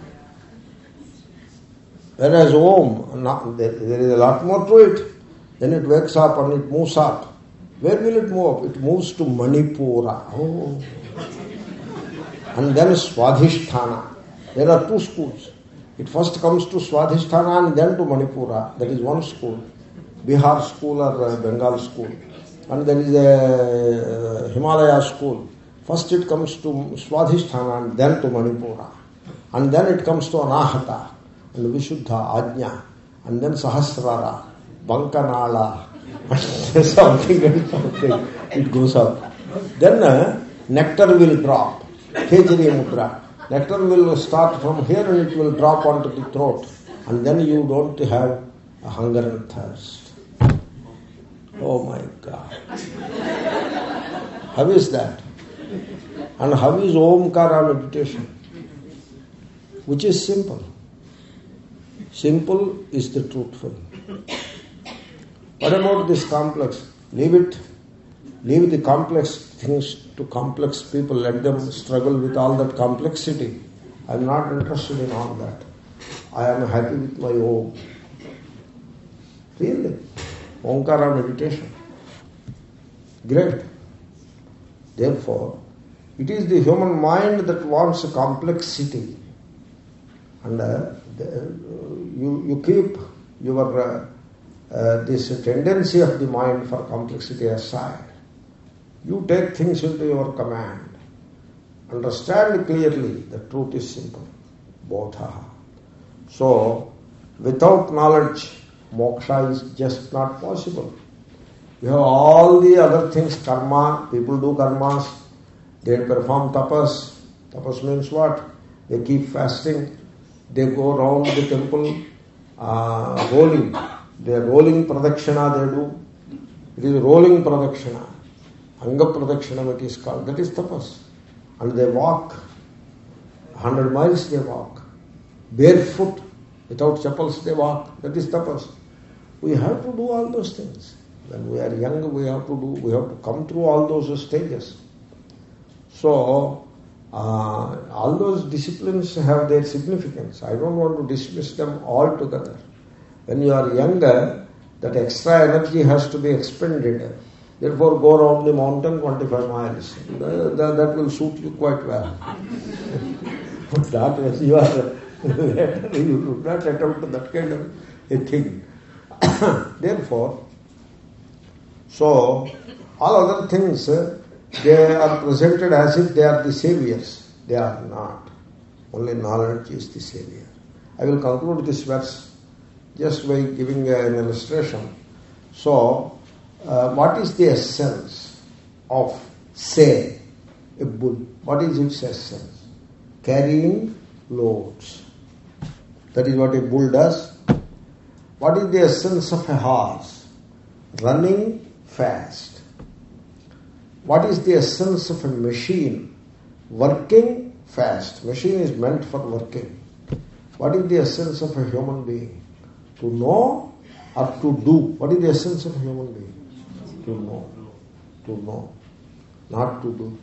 Whereas Om, there is a lot more to it. Then it wakes up and it moves up. Where will it move up? It moves to Manipura. Oh. And then Swadhisthana. There are two schools. It first comes to Swadhisthana and then to Manipura. That is one school. Bihar school or Bengal school. And there is a Himalaya school. First it comes to Swadhisthana and then to Manipura. And then it comes to Anahata and Vishuddha, Ajna. And then Sahasrara, Bankanala, something and something. It goes up. Then nectar will drop. Kejari Mudra. Nectar will start from here and it will drop onto the throat. And then you don't have a hunger and thirst. Oh my God. How is that? And how is Omkara meditation? Which is simple. Simple is the truthful. What about this complex? Leave it. Leave the complex things to complex people. Let them struggle with all that complexity. I am not interested in all that. I am happy with my Om. Really. Omkara meditation. Great. Therefore, it is the human mind that wants a complexity. And you keep your this tendency of the mind for complexity aside. You take things into your command. Understand clearly the truth is simple. Bodha. So, without knowledge, moksha is just not possible. You have all the other things, karma, people do karmas, they perform tapas. Tapas means what? They keep fasting, they go around the temple rolling. They are rolling pradakshina they do. It is rolling pradakshina. Anga pradakshina it is called. That is tapas. And they walk. 100 miles they walk. Barefoot, without chappals they walk. That is tapas. We have to do all those things. When we are young, we have to come through all those stages. So, all those disciplines have their significance. I don't want to dismiss them altogether. When you are younger, that extra energy has to be expended. Therefore, go around the mountain 25 miles. That will suit you quite well. But that when you are you do not attempt that kind of a thing. Therefore, so all other things, they are presented as if they are the saviors. They are not. Only knowledge is the savior. I will conclude this verse just by giving an illustration. So, what is the essence of, say, a bull? What is its essence? Carrying loads. That is what a bull does. What is the essence of a horse? Running fast. What is the essence of a machine? Working fast. Machine is meant for working. What is the essence of a human being? To know or to do? What is the essence of a human being? To know. To know. Not to do.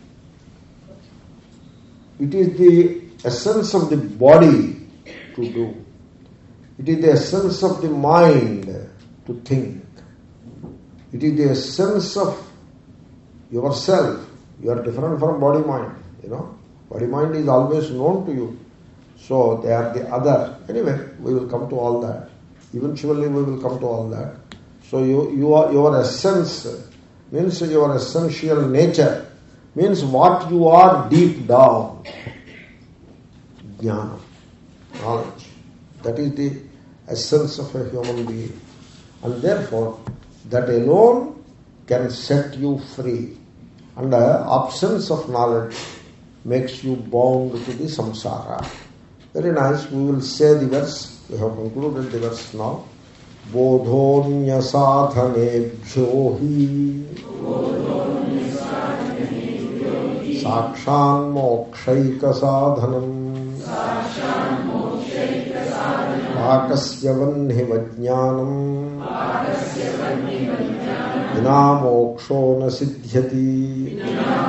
It is the essence of the body to do. It is the essence of the mind to think. It is the essence of yourself. You are different from body-mind. Body-mind is always known to you. So they are the other. Anyway, we will come to all that. Eventually we will come to all that. So your essence means your essential nature, means what you are deep down. Jnana, knowledge. That is the essence of a human being. And therefore, that alone can set you free. And the absence of knowledge makes you bound to the samsara. Very nice. We will say the verse. We have concluded the verse now. Bodhonya sadhanebhyo hi sakshan mokshaika sadhanam Akasya vanhi vajnanam vina moksho na siddhyati.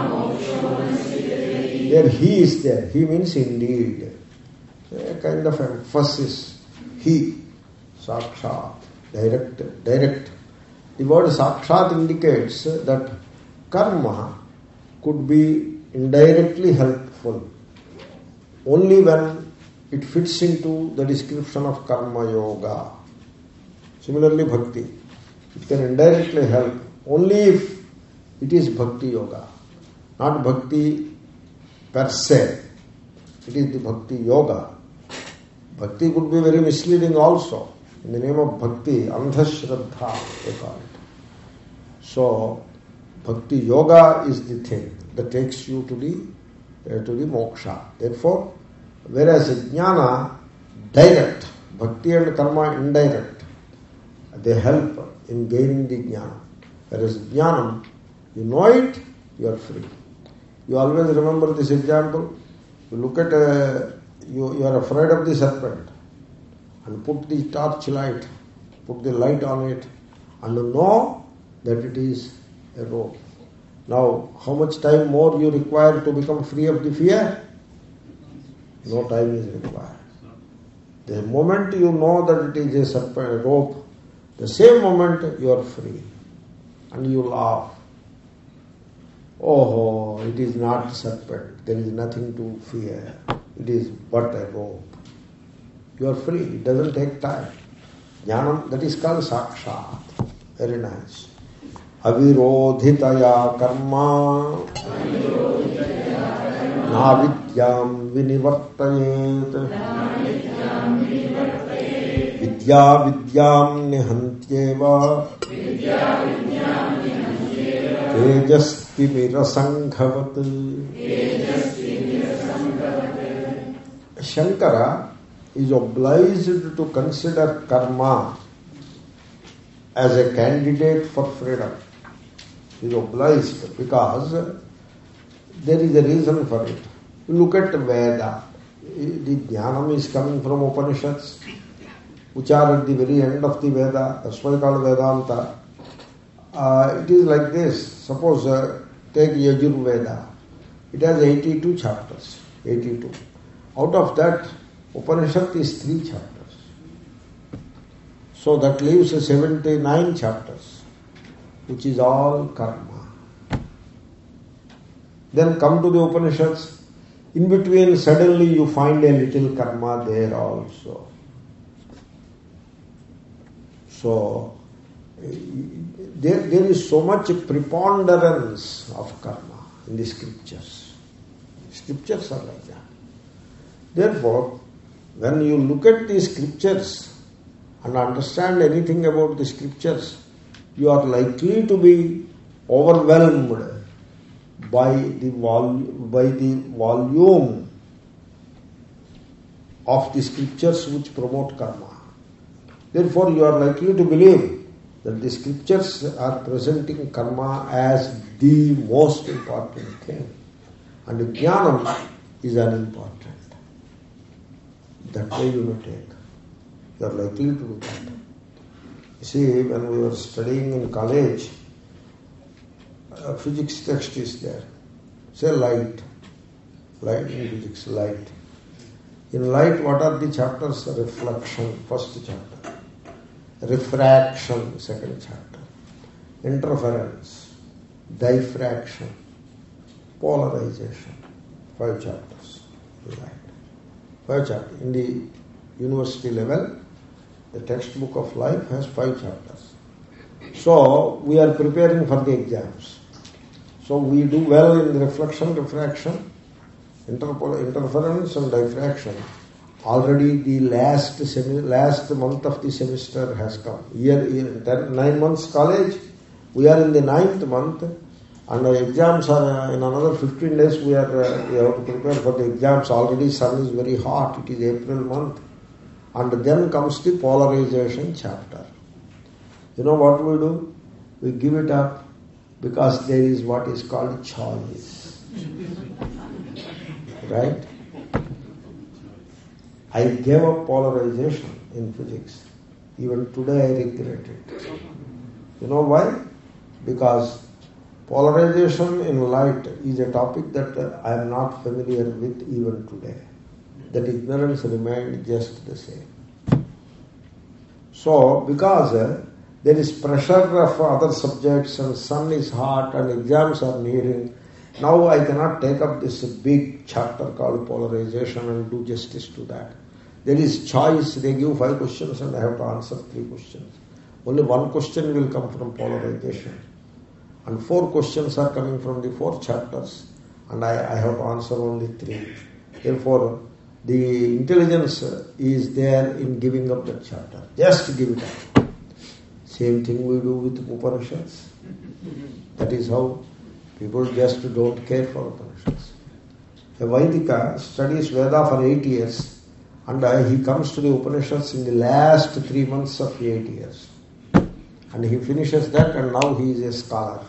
There he is there. He means indeed. A kind of emphasis. He, sakshat, direct. The word sakshat indicates that karma could be indirectly helpful. only when it fits into the description of karma yoga. Similarly, bhakti. It can indirectly help only if it is bhakti yoga, not bhakti per se. It is the bhakti yoga. Bhakti could be very misleading also. In the name of bhakti, andhashraddha they call it. So, bhakti yoga is the thing that takes you to the moksha. Therefore, whereas jnana, direct, bhakti and karma indirect, they help in gaining the jnana. Whereas jnanam, you know it, you are free. You always remember this example. You look at you are afraid of the serpent and put the torch light, put the light on it and know that it is a rope. Now, how much time more you require to become free of the fear? No time is required. The moment you know that it is a serpent, a rope, the same moment you are free and you laugh. Oh, it is not serpent. There is nothing to fear. It is but a rope. You are free. It doesn't take time. Jnanam, that is called sakshat. Very nice. Avirodhitaya karma navidyam vinivartayet vidya vidyam nihantyeva tejasti mirasanghavat. Shankara is obliged to consider karma as a candidate for freedom. He is obliged because there is a reason for it. You look at Veda. The Jnanam is coming from Upanishads, which are at the very end of the Veda. That's why called Vedanta. It is like this. Suppose take Yajurveda. It has 82 chapters. 82. Out of that, Upanishad is 3 chapters. So that leaves 79 chapters, which is all karma. Then come to the Upanishads. In between, suddenly you find a little karma there also. So, there is so much preponderance of karma in the scriptures. Scriptures are like that. Therefore, when you look at the scriptures and understand anything about the scriptures, you are likely to be overwhelmed by the volume of the scriptures which promote karma. Therefore, you are likely to believe that the scriptures are presenting karma as the most important thing, and jnanam is unimportant. That way you may take. You are likely to do that. You see, when we were studying in college, a physics text is there. Say light. Light in physics, light. In light, what are the chapters? Reflection, first chapter. Refraction, second chapter. Interference, diffraction, polarization, 5 chapters. Light. 5 chapters. In the university level, the textbook of life has 5 chapters. So, we are preparing for the exams. So, we do well in the reflection, refraction, interference and diffraction. Already the last month of the semester has come. 9 months college, we are in the 9th month, and the exams are in another 15 days. We have to prepare for the exams. Already sun is very hot. It is April month. And then comes the polarization chapter. You know what we do? We give it up because there is what is called choice. Right? I gave up polarization in physics. Even today I regret it. You know why? Because polarization in light is a topic that I am not familiar with even today. That ignorance remained just the same. So, because there is pressure of other subjects and sun is hot and exams are nearing, Now I cannot take up this big chapter called polarization and do justice to that. There is choice. They give 5 questions and I have to answer 3 questions. Only 1 question will come from polarization. And 4 questions are coming from the 4 chapters. And I have to answer only 3. Therefore, the intelligence is there in giving up that chapter. Just give it up. Same thing we do with Upanishads. That is how people just don't care for Upanishads. A Vaidika studies Veda for 8 years and he comes to the Upanishads in the last 3 months of 8 years. And he finishes that and now he is a scholar.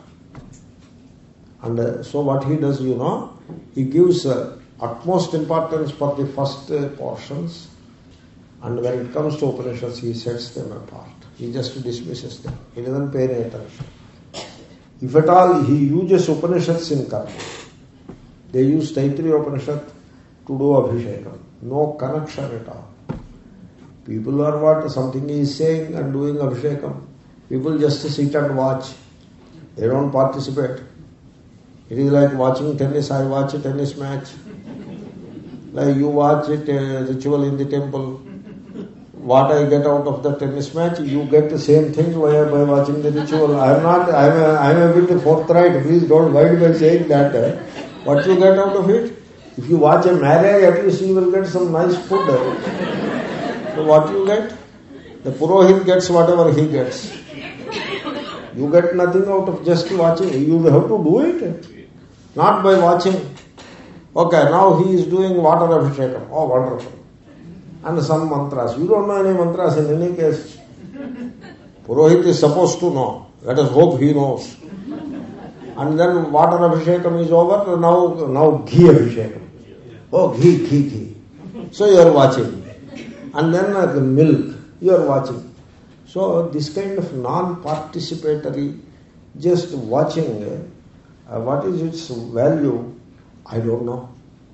And so what he does, he gives utmost importance for the first portions, and when it comes to Upanishads, he sets them apart. He just dismisses them. He doesn't pay any attention. If at all he uses Upanishads in karma, they use Taittiriya Upanishad to do Abhishekam. No connection at all. People are what? Something he is saying and doing Abhishekam. People just sit and watch. They don't participate. It is like watching tennis. I watch a tennis match. Like you watch it, ritual in the temple. What I get out of the tennis match, you get the same thing by watching the ritual. I'm a bit forthright. Please don't mind by saying that. What you get out of it? If you watch a marriage, at least you will get some nice food. So what you get? The Purohit gets whatever he gets. You get nothing out of just watching. You have to do it. Not by watching. Okay, now he is doing water abhishekam. Oh, wonderful. And some mantras. You don't know any mantras in any case. Purohit is supposed to know. Let us hope he knows. And then water abhishekam is over. Now ghee abhishekam. Oh, ghee. So you are watching. And then the milk. You are watching. So this kind of non-participatory, just watching, what is its value? I don't know.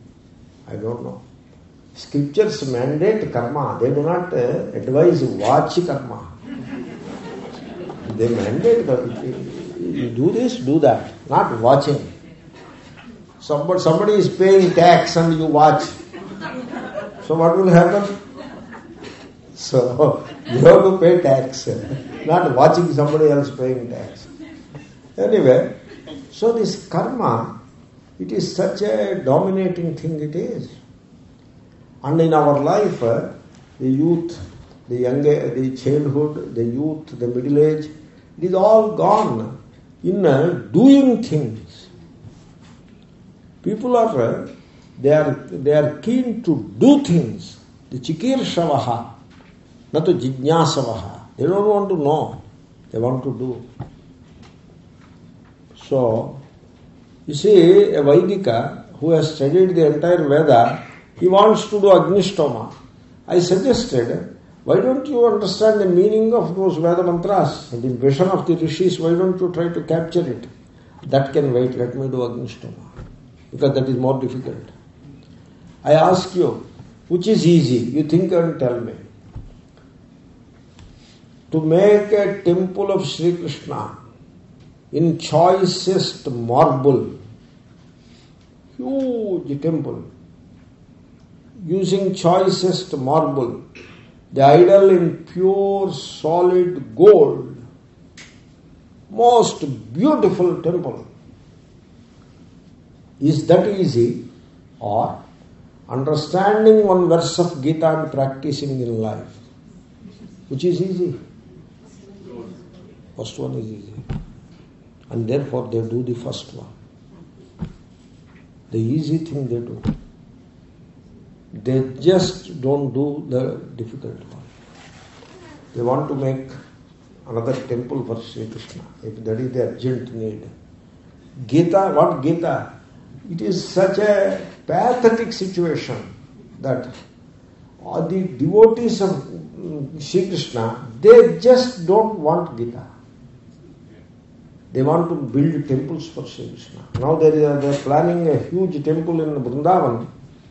Scriptures mandate karma. They do not advise watch karma. They mandate you do this, do that. Not watching. Somebody is paying tax and you watch. So what will happen? So you have to pay tax. Not watching somebody else paying tax. Anyway, so this karma, it is such a dominating thing it is. And in our life, the youth, the childhood, the youth, the middle age, it is all gone in doing things. People are, they are keen to do things. The chikirsavaha, not to jijñāsavaha. They don't want to know. They want to do. So, you see, a Vaidika who has studied the entire Veda, he wants to do Agnishtoma. I suggested, why don't you understand the meaning of those Veda mantras? And the vision of the rishis, why don't you try to capture it? That can wait, let me do Agnishtoma. Because that is more difficult. I ask you, which is easy? You think and tell me. To make a temple of Sri Krishna in choicest marble, huge temple, using choicest marble, the idol in pure solid gold, most beautiful temple. Is that easy? Or understanding one verse of Gita and practicing in life? Which is easy? First one is easy. And therefore they do the first one. The easy thing they do. They just don't do the difficult one. They want to make another temple for Sri Krishna, if that is the urgent need. Gita, what Gita? It is such a pathetic situation that the devotees of Sri Krishna, they just don't want Gita. They want to build temples for Sri Krishna. Now they are planning a huge temple in Vrindavan.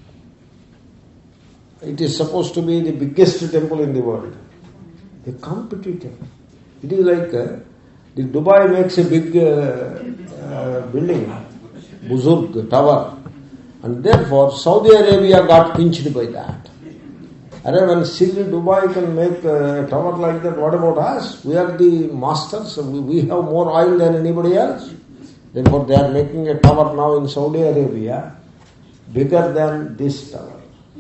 It is supposed to be the biggest temple in the world. They competitive. It is like the Dubai makes a big building. Buzurg, tower. And therefore, Saudi Arabia got pinched by that. And when silly Dubai can make a tower like that, what about us? We are the masters. We have more oil than anybody else. Therefore, they are making a tower now in Saudi Arabia bigger than this tower.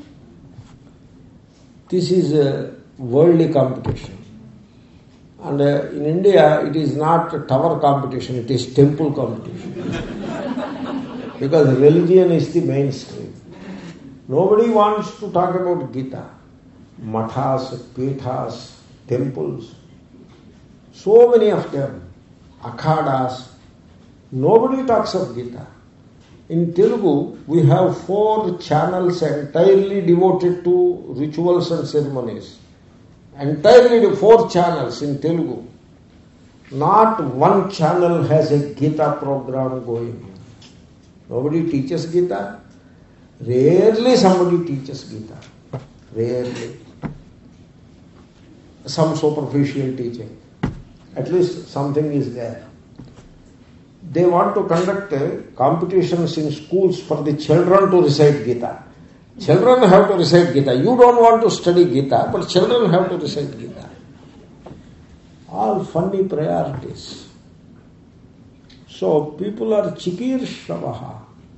This is a worldly competition. And in India, it is not a tower competition, it is temple competition. Because religion is the mainstream. Nobody wants to talk about Gita. Mathas, pithas, temples. So many of them. Akhadas. Nobody talks of Gita. In Telugu, we have 4 channels entirely devoted to rituals and ceremonies. Entirely 4 channels in Telugu. Not one channel has a Gita program going. Nobody teaches Gita. Rarely somebody teaches Gita. Rarely. Some superficial teaching. At least something is there. They want to conduct competitions in schools for the children to recite Gita. Children have to recite Gita. You don't want to study Gita, but children have to recite Gita. All funny priorities. So people are chikir shavaha.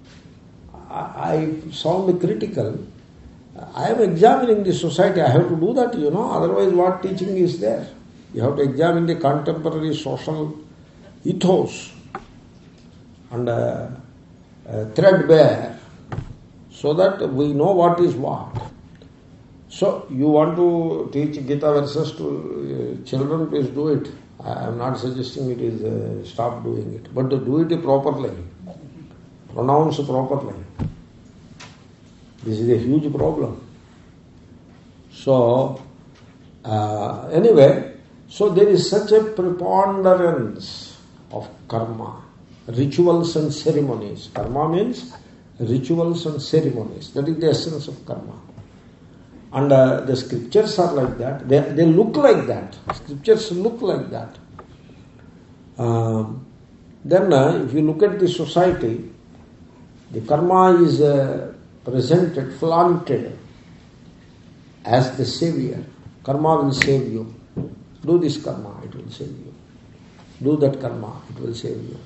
I sound critical. I am examining the society. I have to do that, Otherwise, what teaching is there? You have to examine the contemporary social ethos and threadbare so that we know what is what. So, you want to teach Gita verses to children, please do it. I am not suggesting it is stop doing it, but to do it properly. Pronounce properly. This is a huge problem. So, anyway, so there is such a preponderance of karma, rituals and ceremonies. Karma means rituals and ceremonies. That is the essence of karma. And the scriptures are like that. They look like that. Scriptures look like that. Then if you look at the society, the karma is presented, flaunted as the savior. Karma will save you. Do this karma, it will save you. Do that karma, it will save you.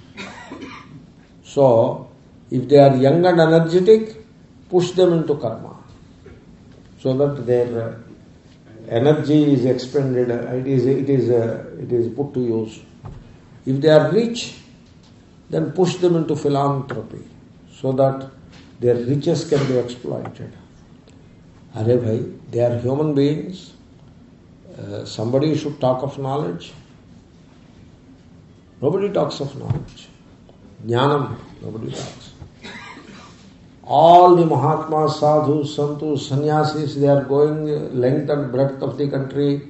So, if they are young and energetic, push them into karma, so that their energy is expended, it is put to use. If they are rich, then push them into philanthropy, so that their riches can be exploited. Arey bhai, they are human beings. Somebody should talk of knowledge. Nobody talks of knowledge. Jnanam, nobody talks. All the Mahatmas, Sadhus, Santus, Sannyasis, they are going length and breadth of the country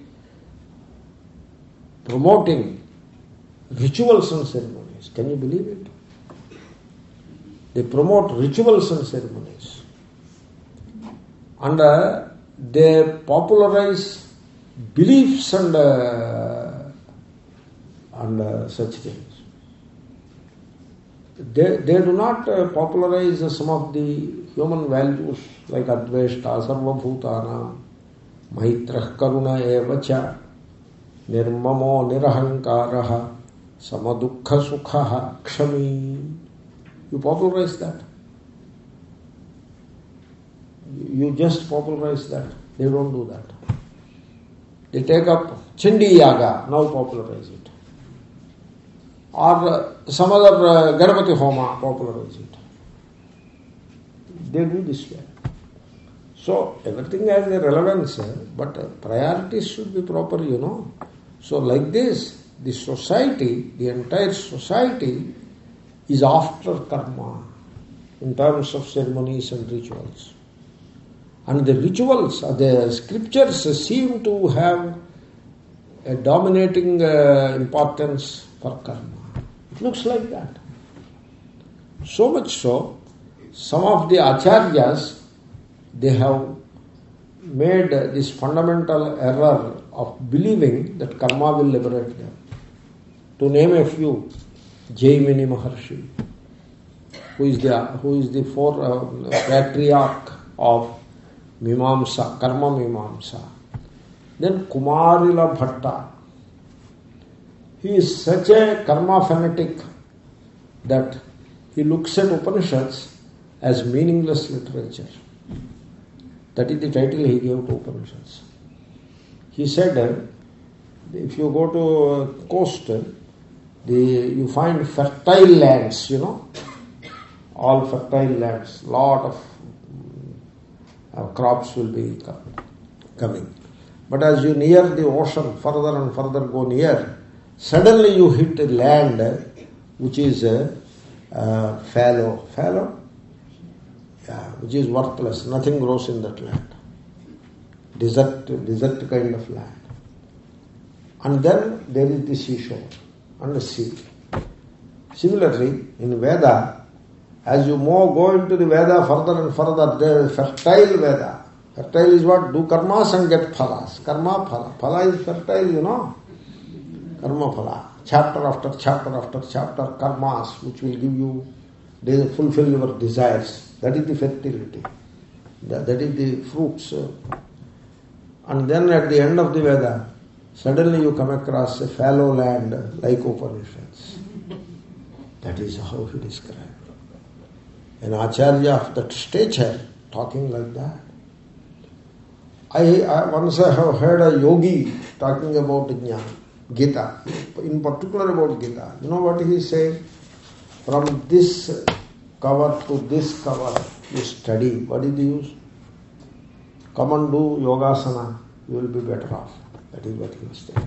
promoting rituals and ceremonies. Can you believe it? They promote rituals and ceremonies. And they popularize beliefs and such things. They do not popularize some of the human values like Adveshta, Sarvabhutanam, Maitrah Karuna Evacha, Nirmamo Nirahankaraha, Samadukha Sukhaha, Kshami. You popularize that. You just popularize that. They don't do that. They take up Chandi Yaga, now popularize it. Or some other Ganapati Homa, popularize it. They do this way. So, everything has a relevance, but priorities should be proper, So, like this, the society, the entire society is after karma in terms of ceremonies and rituals. And the rituals, the scriptures seem to have a dominating importance for karma. It looks like that. So much so, some of the acharyas, they have made this fundamental error of believing that karma will liberate them. To name a few, Jaimini Maharshi, who is the patriarch of Mimamsa, Karma Mimamsa. Then Kumarila Bhatta. He is such a karma fanatic that he looks at Upanishads as meaningless literature. That is the title he gave to Upanishads. He said, if you go to coast, you find fertile lands, all fertile lands, lot of crops will be coming. But as you near the ocean, further and further go near, suddenly you hit a land which is fallow. Fallow? Yeah, which is worthless. Nothing grows in that land. Desert kind of land. And then there is the seashore and the sea. Similarly, in Veda, as you go into the Veda further and further, there is fertile Veda. Fertile is what? Do karmas and get phalas. Karma phala. Phala is fertile, Karma phala. Chapter after chapter after chapter, karmas, which will give you, they fulfill your desires. That is the fertility. That is the fruits. And then at the end of the Veda, suddenly you come across a fallow land like Upanishads. That is how he described. An acharya of that stature talking like that. I once have heard a yogi talking about Jnana, Gita, in particular about Gita. You know what he said? From this cover to this cover, you study. What did he use? Come and do yogasana, you will be better off. That is what he was saying.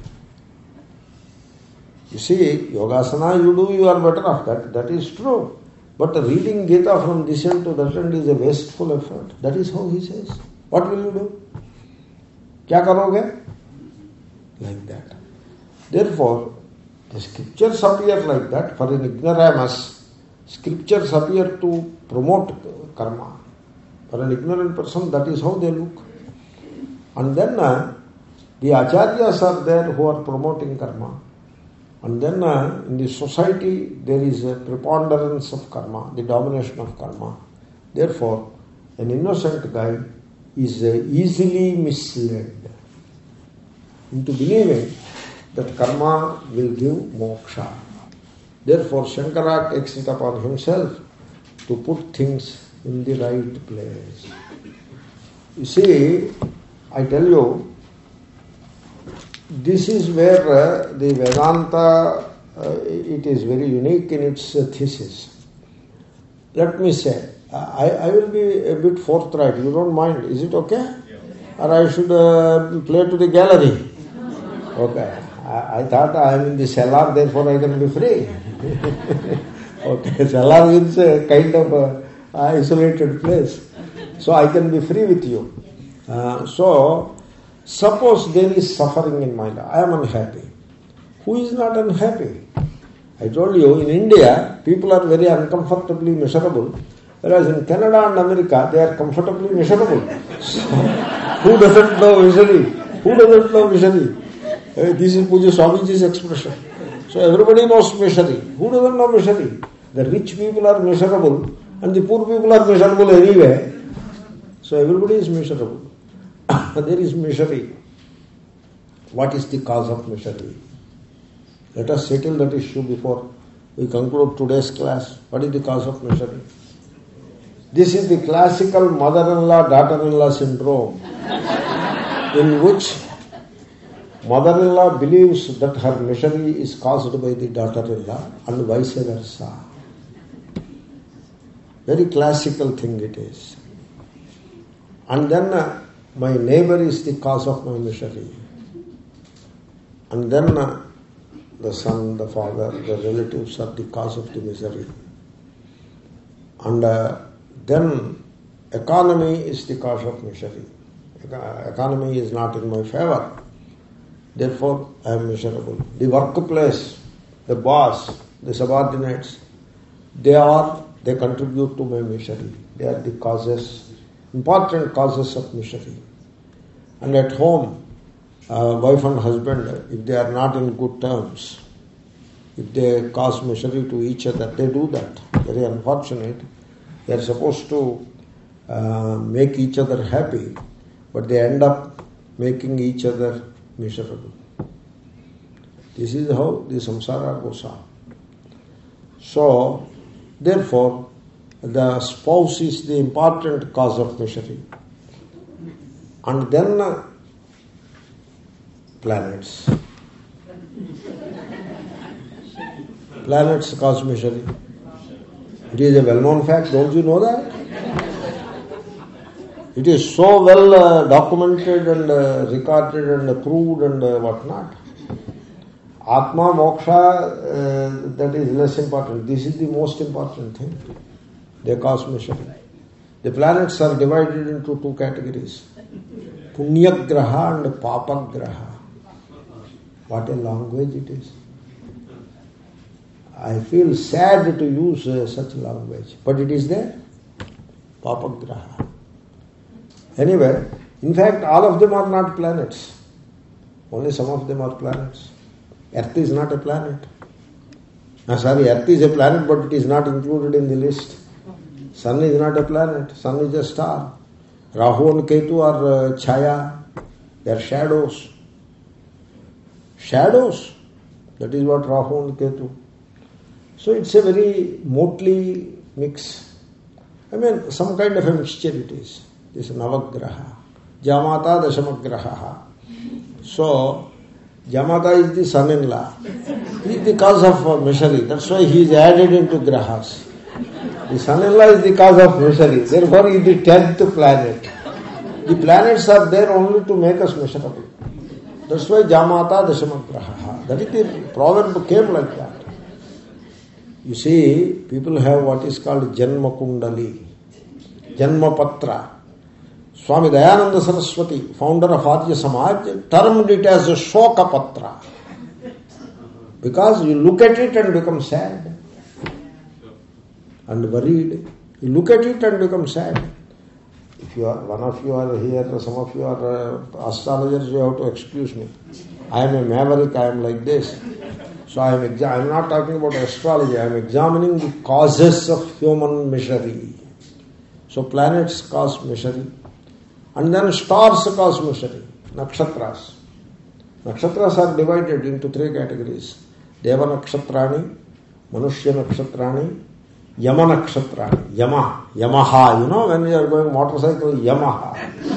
You see, yogasana you do, you are better off. That is true. But reading Gita from this end to that end is a wasteful effort. That is how he says. What will you do? Kya karoge? Like that. Therefore, the scriptures appear like that. For an ignoramus, scriptures appear to promote karma. For an ignorant person, that is how they look. And then the acharyas are there who are promoting karma. And then in the society, there is a preponderance of karma, the domination of karma. Therefore, an innocent guy is easily misled into believing that karma will give moksha. Therefore, Shankara takes it upon himself to put things in the right place. You see, I tell you, this is where the Vedanta, it is very unique in its thesis. Let me say, I will be a bit forthright, you don't mind, is it okay? Yeah. Or I should play to the gallery? Okay. I thought I am in the cellar, therefore I can be free. Okay, cellar is a kind of isolated place. So I can be free with you. So, suppose there is suffering in my life. I am unhappy. Who is not unhappy? I told you, in India, people are very uncomfortably miserable. Whereas in Canada and America, they are comfortably miserable. So, who doesn't know misery? Who doesn't know misery? This is Puja Swamiji's expression. So everybody knows misery. Who doesn't know misery? The rich people are miserable and the poor people are miserable anyway. So everybody is miserable. There is misery. What is the cause of misery? Let us settle that issue before we conclude today's class. What is the cause of misery? This is the classical mother-in-law, daughter-in-law syndrome, in which mother-in-law believes that her misery is caused by the daughter-in-law and vice versa. Very classical thing it is. And then my neighbor is the cause of my misery. And then the son, the father, the relatives are the cause of the misery. And then economy is the cause of misery. Economy is not in my favor. Therefore, I am miserable. The workplace, the boss, the subordinates, they contribute to my misery. They are the causes, important causes of misery. And at home, wife and husband, if they are not in good terms, if they cause misery to each other, they do that. very unfortunate. They are supposed to make each other happy, but they end up making each other miserable. This is how the samsara goes on. So, therefore, the spouse is the important cause of misery. And then planets. Planets cause misery. It is a well-known fact, don't you know that? It is so well documented and recorded and proved and whatnot. Atma, moksha, that is less important. This is the most important thing. They cause misery. The planets are divided into two categories. Punyagraha and Papagraha. What a language it is. I feel sad to use such language, but it is there. Papagraha. Anyway, in fact, all of them are not planets. Only some of them are planets. Earth is not a planet. Earth is a planet, but it is not included in the list. Sun is not a planet. Sun is a star. Rahu and Ketu are chaya. They are shadows. Shadows. That is what Rahu and Ketu. So it's a very motley mix. I mean, some kind of a mixture it is. This Navagraha. Jamata Dashamagraha. So, Jamata is the son-in-law. He is the cause of misery. That's why he is added into grahas. The son-in-law is the cause of misery. Therefore, he is the 10th planet. The planets are there only to make us miserable. That's why Jamata Dashamagraha. That is the proverb came like that. You see, people have what is called Janma Kundali, Janma Patra. Swami Dayananda Saraswati, founder of Arya Samaj, termed it as a Shoka Patra. Because you look at it and become sad and worried. You look at it and become sad. If you are, one of you are here, some of you are astrologers, you have to excuse me. I am a maverick, I am like this. So I am not talking about astrology, I am examining the causes of human misery. So planets cause misery. And then stars cause misery. Nakshatras. Nakshatras are divided into three categories. Deva Nakshatrani, Manushya Nakshatrani, Yama Nakshatrani. Yamaha. You know, when you are going motorcycle, Yamaha.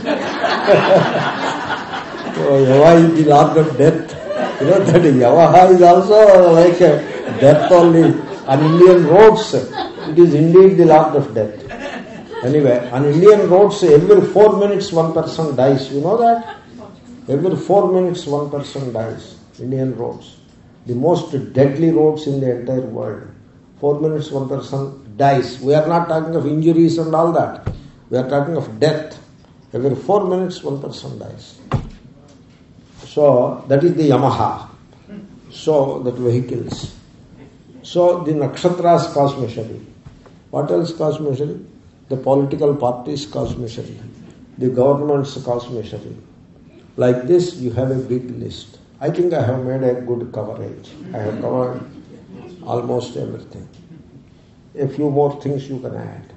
So Yama is the lord of death. You know that Yamaha is also like a death only. On Indian roads, it is indeed the lord of death. Anyway, on Indian roads, every 4 minutes one person dies. You know that? Every 4 minutes one person dies. Indian roads. The most deadly roads in the entire world. 4 minutes one person dies. We are not talking of injuries and all that. We are talking of death. Every 4 minutes one person dies. So, that is the Yamaha. So, that vehicles. So, the nakshatras cause misery. What else cause misery? The political parties cause misery. The governments cause misery. Like this, you have a big list. I think I have made a good coverage. I have covered almost everything. A few more things you can add.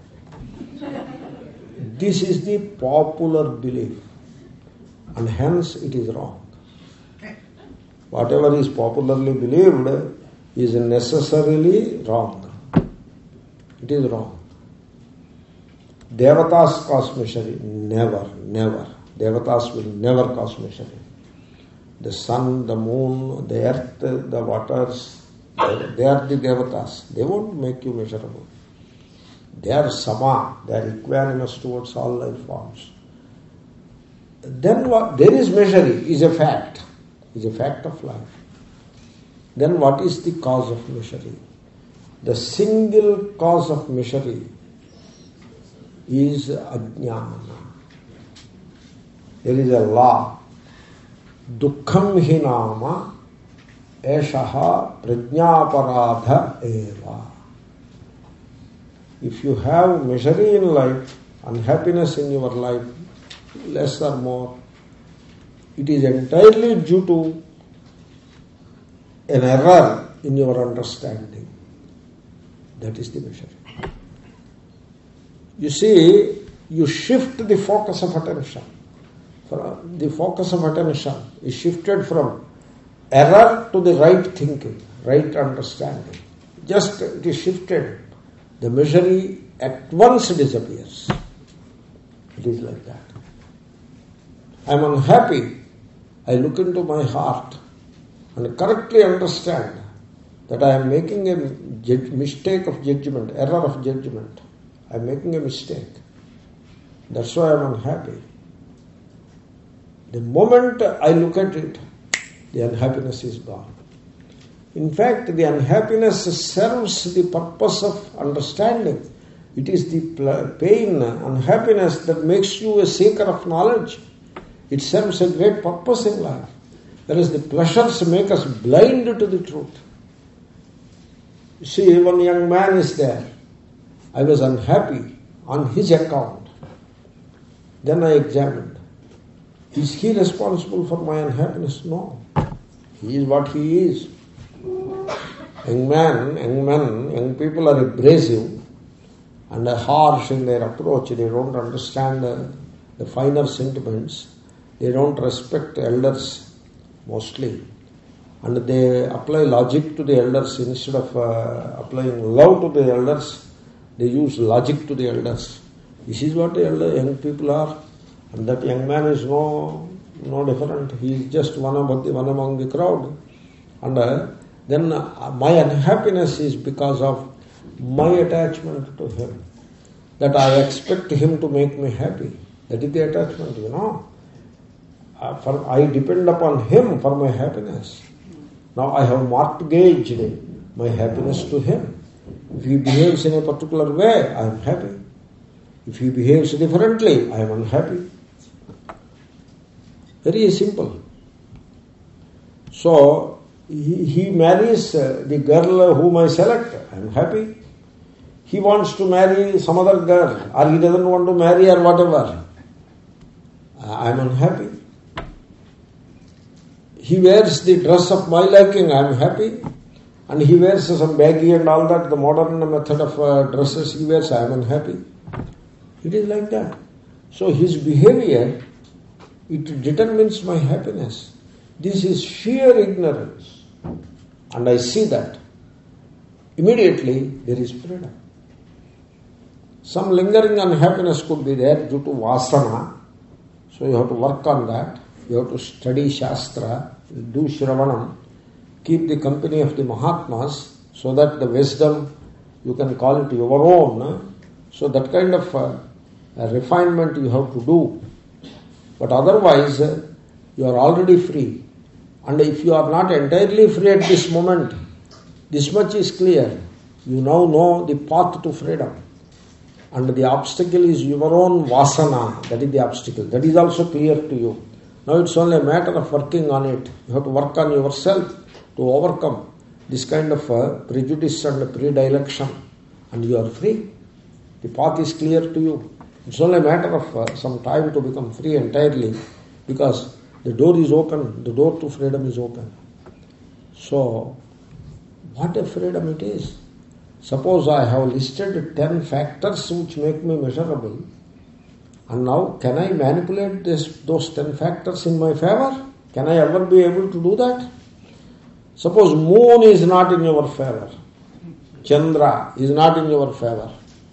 This is the popular belief, and hence it is wrong. Whatever is popularly believed is necessarily wrong. It is wrong. Devatas cause misery. Never. Devatas will never cause misery. The sun, the moon, the earth, the waters, they are the devatas. They won't make you miserable. They are sama. They are equanimous towards all life forms. Then what? There is misery, is a fact. Is a fact of life. Then what is the cause of misery? The single cause of misery is ajnana. There is a law. Dukkham hi nama eshaha prajnaparadha eva. If you have misery in life, unhappiness in your life, less or more, it is entirely due to an error in your understanding. That is the misery. You see, you shift the focus of attention. The focus of attention is shifted from error to the right thinking, right understanding. Just it is shifted. The misery at once disappears. It is like that. I am unhappy. I look into my heart and correctly understand that I am making a mistake of judgment, error of judgment. I am making a mistake. That's why I am unhappy. The moment I look at it, the unhappiness is gone. In fact, the unhappiness serves the purpose of understanding. It is the pain, unhappiness that makes you a seeker of knowledge. It serves a great purpose in life. Whereas the pleasures make us blind to the truth. You see, one young man is there. I was unhappy on his account. Then I examined. Is he responsible for my unhappiness? No. He is what he is. Young people are abrasive and harsh in their approach. They don't understand the finer sentiments. They don't respect elders mostly. And they apply logic to the elders instead of applying love to the elders. They use logic to the elders. This is what the young people are. And that young man is no different. He is just one among the crowd. And then my unhappiness is because of my attachment to him. That I expect him to make me happy. That is the attachment, I depend upon him for my happiness. Now I have mortgaged my happiness to him. If he behaves in a particular way, I am happy. If he behaves differently, I am unhappy. Very simple. So, he marries the girl whom I select, I am happy. He wants to marry some other girl, or he doesn't want to marry or whatever, I am unhappy. He wears the dress of my liking, I am happy. And he wears some baggy and all that, the modern method of dresses he wears, I am unhappy. It is like that. So his behavior, it determines my happiness. This is sheer ignorance. And I see that. Immediately there is freedom. Some lingering unhappiness could be there due to vasana. So you have to work on that. You have to study Shastra, do Shravanam, keep the company of the Mahatmas, so that the wisdom, you can call it your own. So that kind of refinement you have to do. But otherwise, you are already free. And if you are not entirely free at this moment, this much is clear. You now know the path to freedom. And the obstacle is your own vasana. That is the obstacle. That is also clear to you. Now it's only a matter of working on it. You have to work on yourself to overcome this kind of prejudice and predilection. And you are free. The path is clear to you. It's only a matter of some time to become free entirely, because the door is open, the door to freedom is open. So, what a freedom it is. Suppose I have listed 10 factors which make me miserable, and now can I manipulate those 10 factors in my favor? Can I ever be able to do that? Suppose moon is not in your favor, Chandra is not in your favor.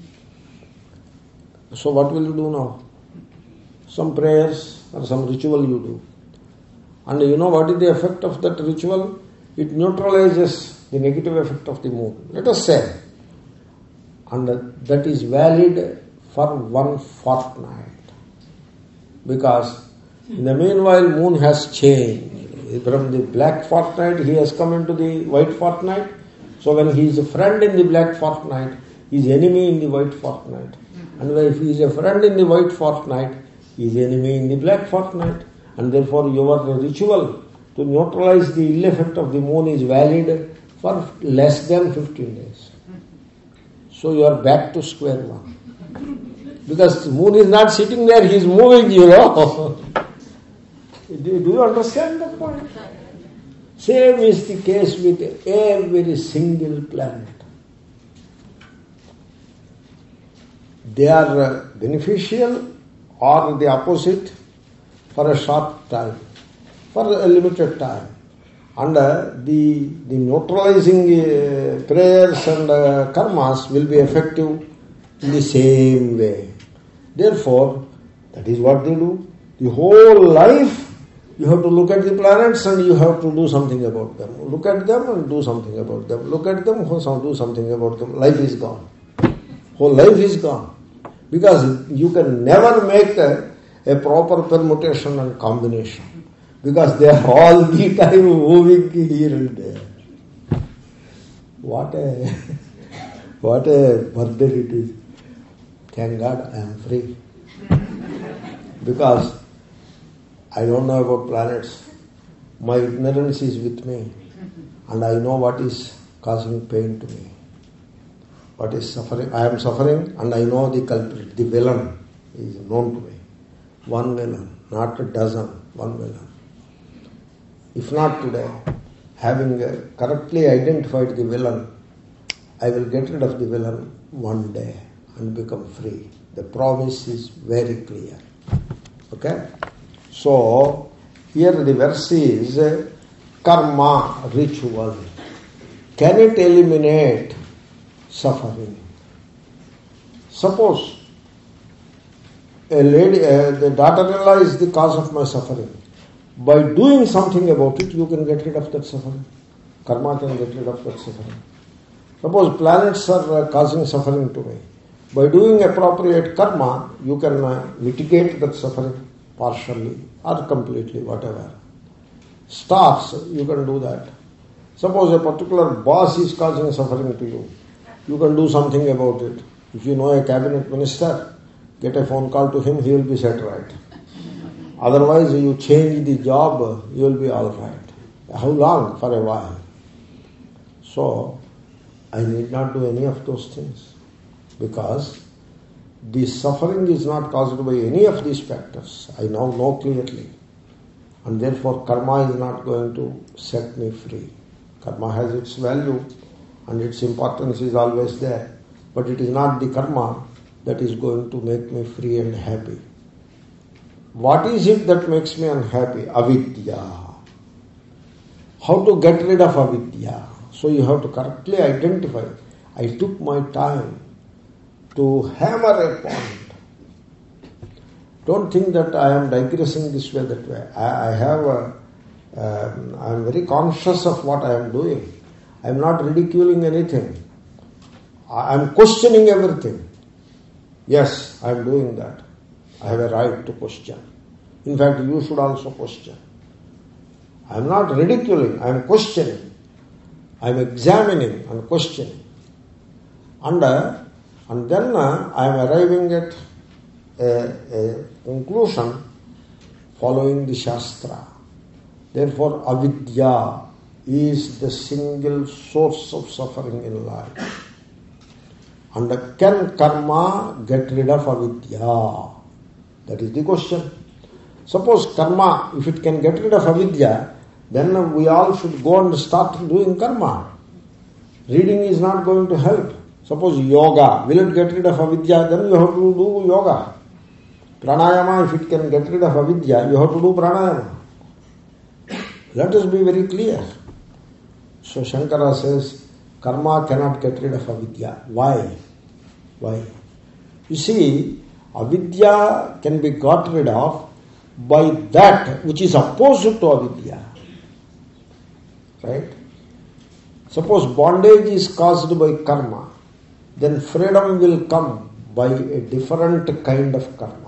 So what will you do now? Some prayers or some ritual you do. And you know what is the effect of that ritual? It neutralizes the negative effect of the moon. Let us say. And that is valid for 1 fortnight. Because in the meanwhile moon has changed. From the black fortnight he has come into the white fortnight. So when he is a friend in the black fortnight, he is enemy in the white fortnight. And if he is a friend in the white fortnight, he is enemy in the black fortnight. And therefore your ritual to neutralize the ill effect of the moon is valid for less than 15 days. So you are back to square one. Because the moon is not sitting there, he is moving, Do you understand the point? Same is the case with every single planet. they are beneficial or the opposite for a short time, for a limited time. And the neutralizing prayers and karmas will be effective in the same way. Therefore, that is what they do. The whole life, you have to look at the planets and you have to do something about them. Look at them and do something about them. Look at them, do something about them. Life is gone. Whole life is gone. Because you can never make a proper permutation and combination. Because they are all the time moving here and there. What a burden it is. Thank God I am free. Because I don't know about planets. My ignorance is with me. And I know what is causing pain to me. What is suffering. I am suffering and I know the culprit. The villain is known to me. One villain, not a dozen. One villain. If not today, having correctly identified the villain, I will get rid of the villain one day and become free. The promise is very clear. Okay? So, here the verse is karma, ritual. Can it eliminate suffering? Suppose a lady, the daughter-in-law is the cause of my suffering. By doing something about it, you can get rid of that suffering. Karma can get rid of that suffering. Suppose planets are causing suffering to me. By doing appropriate karma, you can mitigate that suffering partially or completely, whatever. Stars, you can do that. Suppose a particular boss is causing suffering to you. You can do something about it. If you know a cabinet minister, get a phone call to him, he will be set right. Otherwise, you change the job, you will be all right. How long? For a while. So, I need not do any of those things. Because the suffering is not caused by any of these factors. I now know clearly. And therefore, karma is not going to set me free. Karma has its value and its importance is always there. But it is not the karma that is going to make me free and happy. What is it that makes me unhappy? Avidya. How to get rid of avidya? So you have to correctly identify. I took my time to hammer a point. Don't think that I am digressing this way, that way. I am very conscious of what I am doing. I am not ridiculing anything. I am questioning everything. Yes, I am doing that. I have a right to question. In fact, you should also question. I am not ridiculing, I am questioning. I am examining and questioning. And then I am arriving at a conclusion following the Shastra. Therefore, avidya is the single source of suffering in life. And can karma get rid of avidya? That is the question. Suppose karma, if it can get rid of avidya, then we all should go and start doing karma. Reading is not going to help. Suppose yoga, will it get rid of avidya? Then you have to do yoga. Pranayama, if it can get rid of avidya, you have to do pranayama. Let us be very clear. So Shankara says, karma cannot get rid of avidya. Why? Why? You see, avidya can be got rid of by that which is opposite to avidya. Right? Suppose bondage is caused by karma, then freedom will come by a different kind of karma.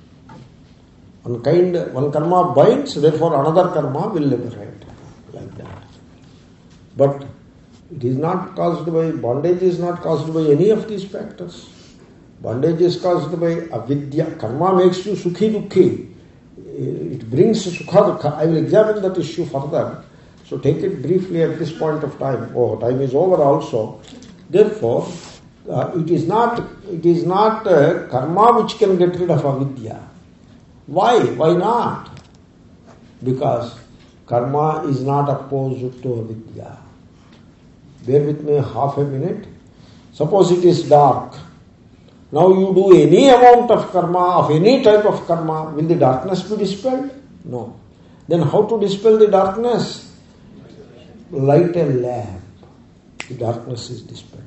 One karma binds, therefore another karma will liberate. Like that. But it is not caused by, bondage is not caused by any of these factors. Bondage is caused by avidya. Karma makes you sukhi dukhi. It brings sukha dukha. I will examine that issue further. So take it briefly at this point of time. Oh, time is over also. Therefore, it is not karma which can get rid of avidya. Why? Why not? Because karma is not opposed to avidya. Bear with me half a minute. Suppose it is dark. Now you do any amount of karma, of any type of karma, will the darkness be dispelled? No. Then how to dispel the darkness? Light a lamp. The darkness is dispelled.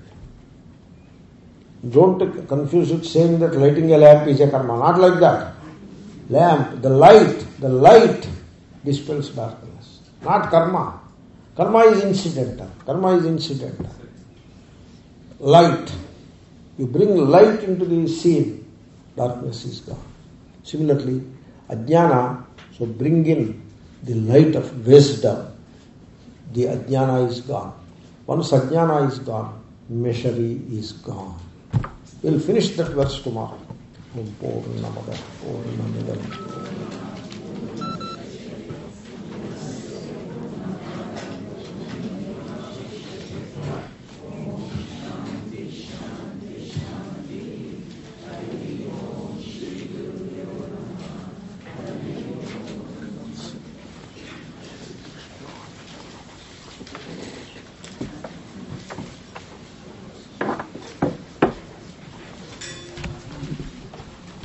Don't confuse it saying that lighting a lamp is a karma. Not like that. Lamp, the light dispels darkness. Not karma. Karma is incidental. Light. You bring light into the scene, darkness is gone. Similarly, ajnana, so bring in the light of wisdom, the ajnana is gone. Once ajnana is gone, Meshari is gone. We'll finish that verse tomorrow. Om Purnamada Purnamidam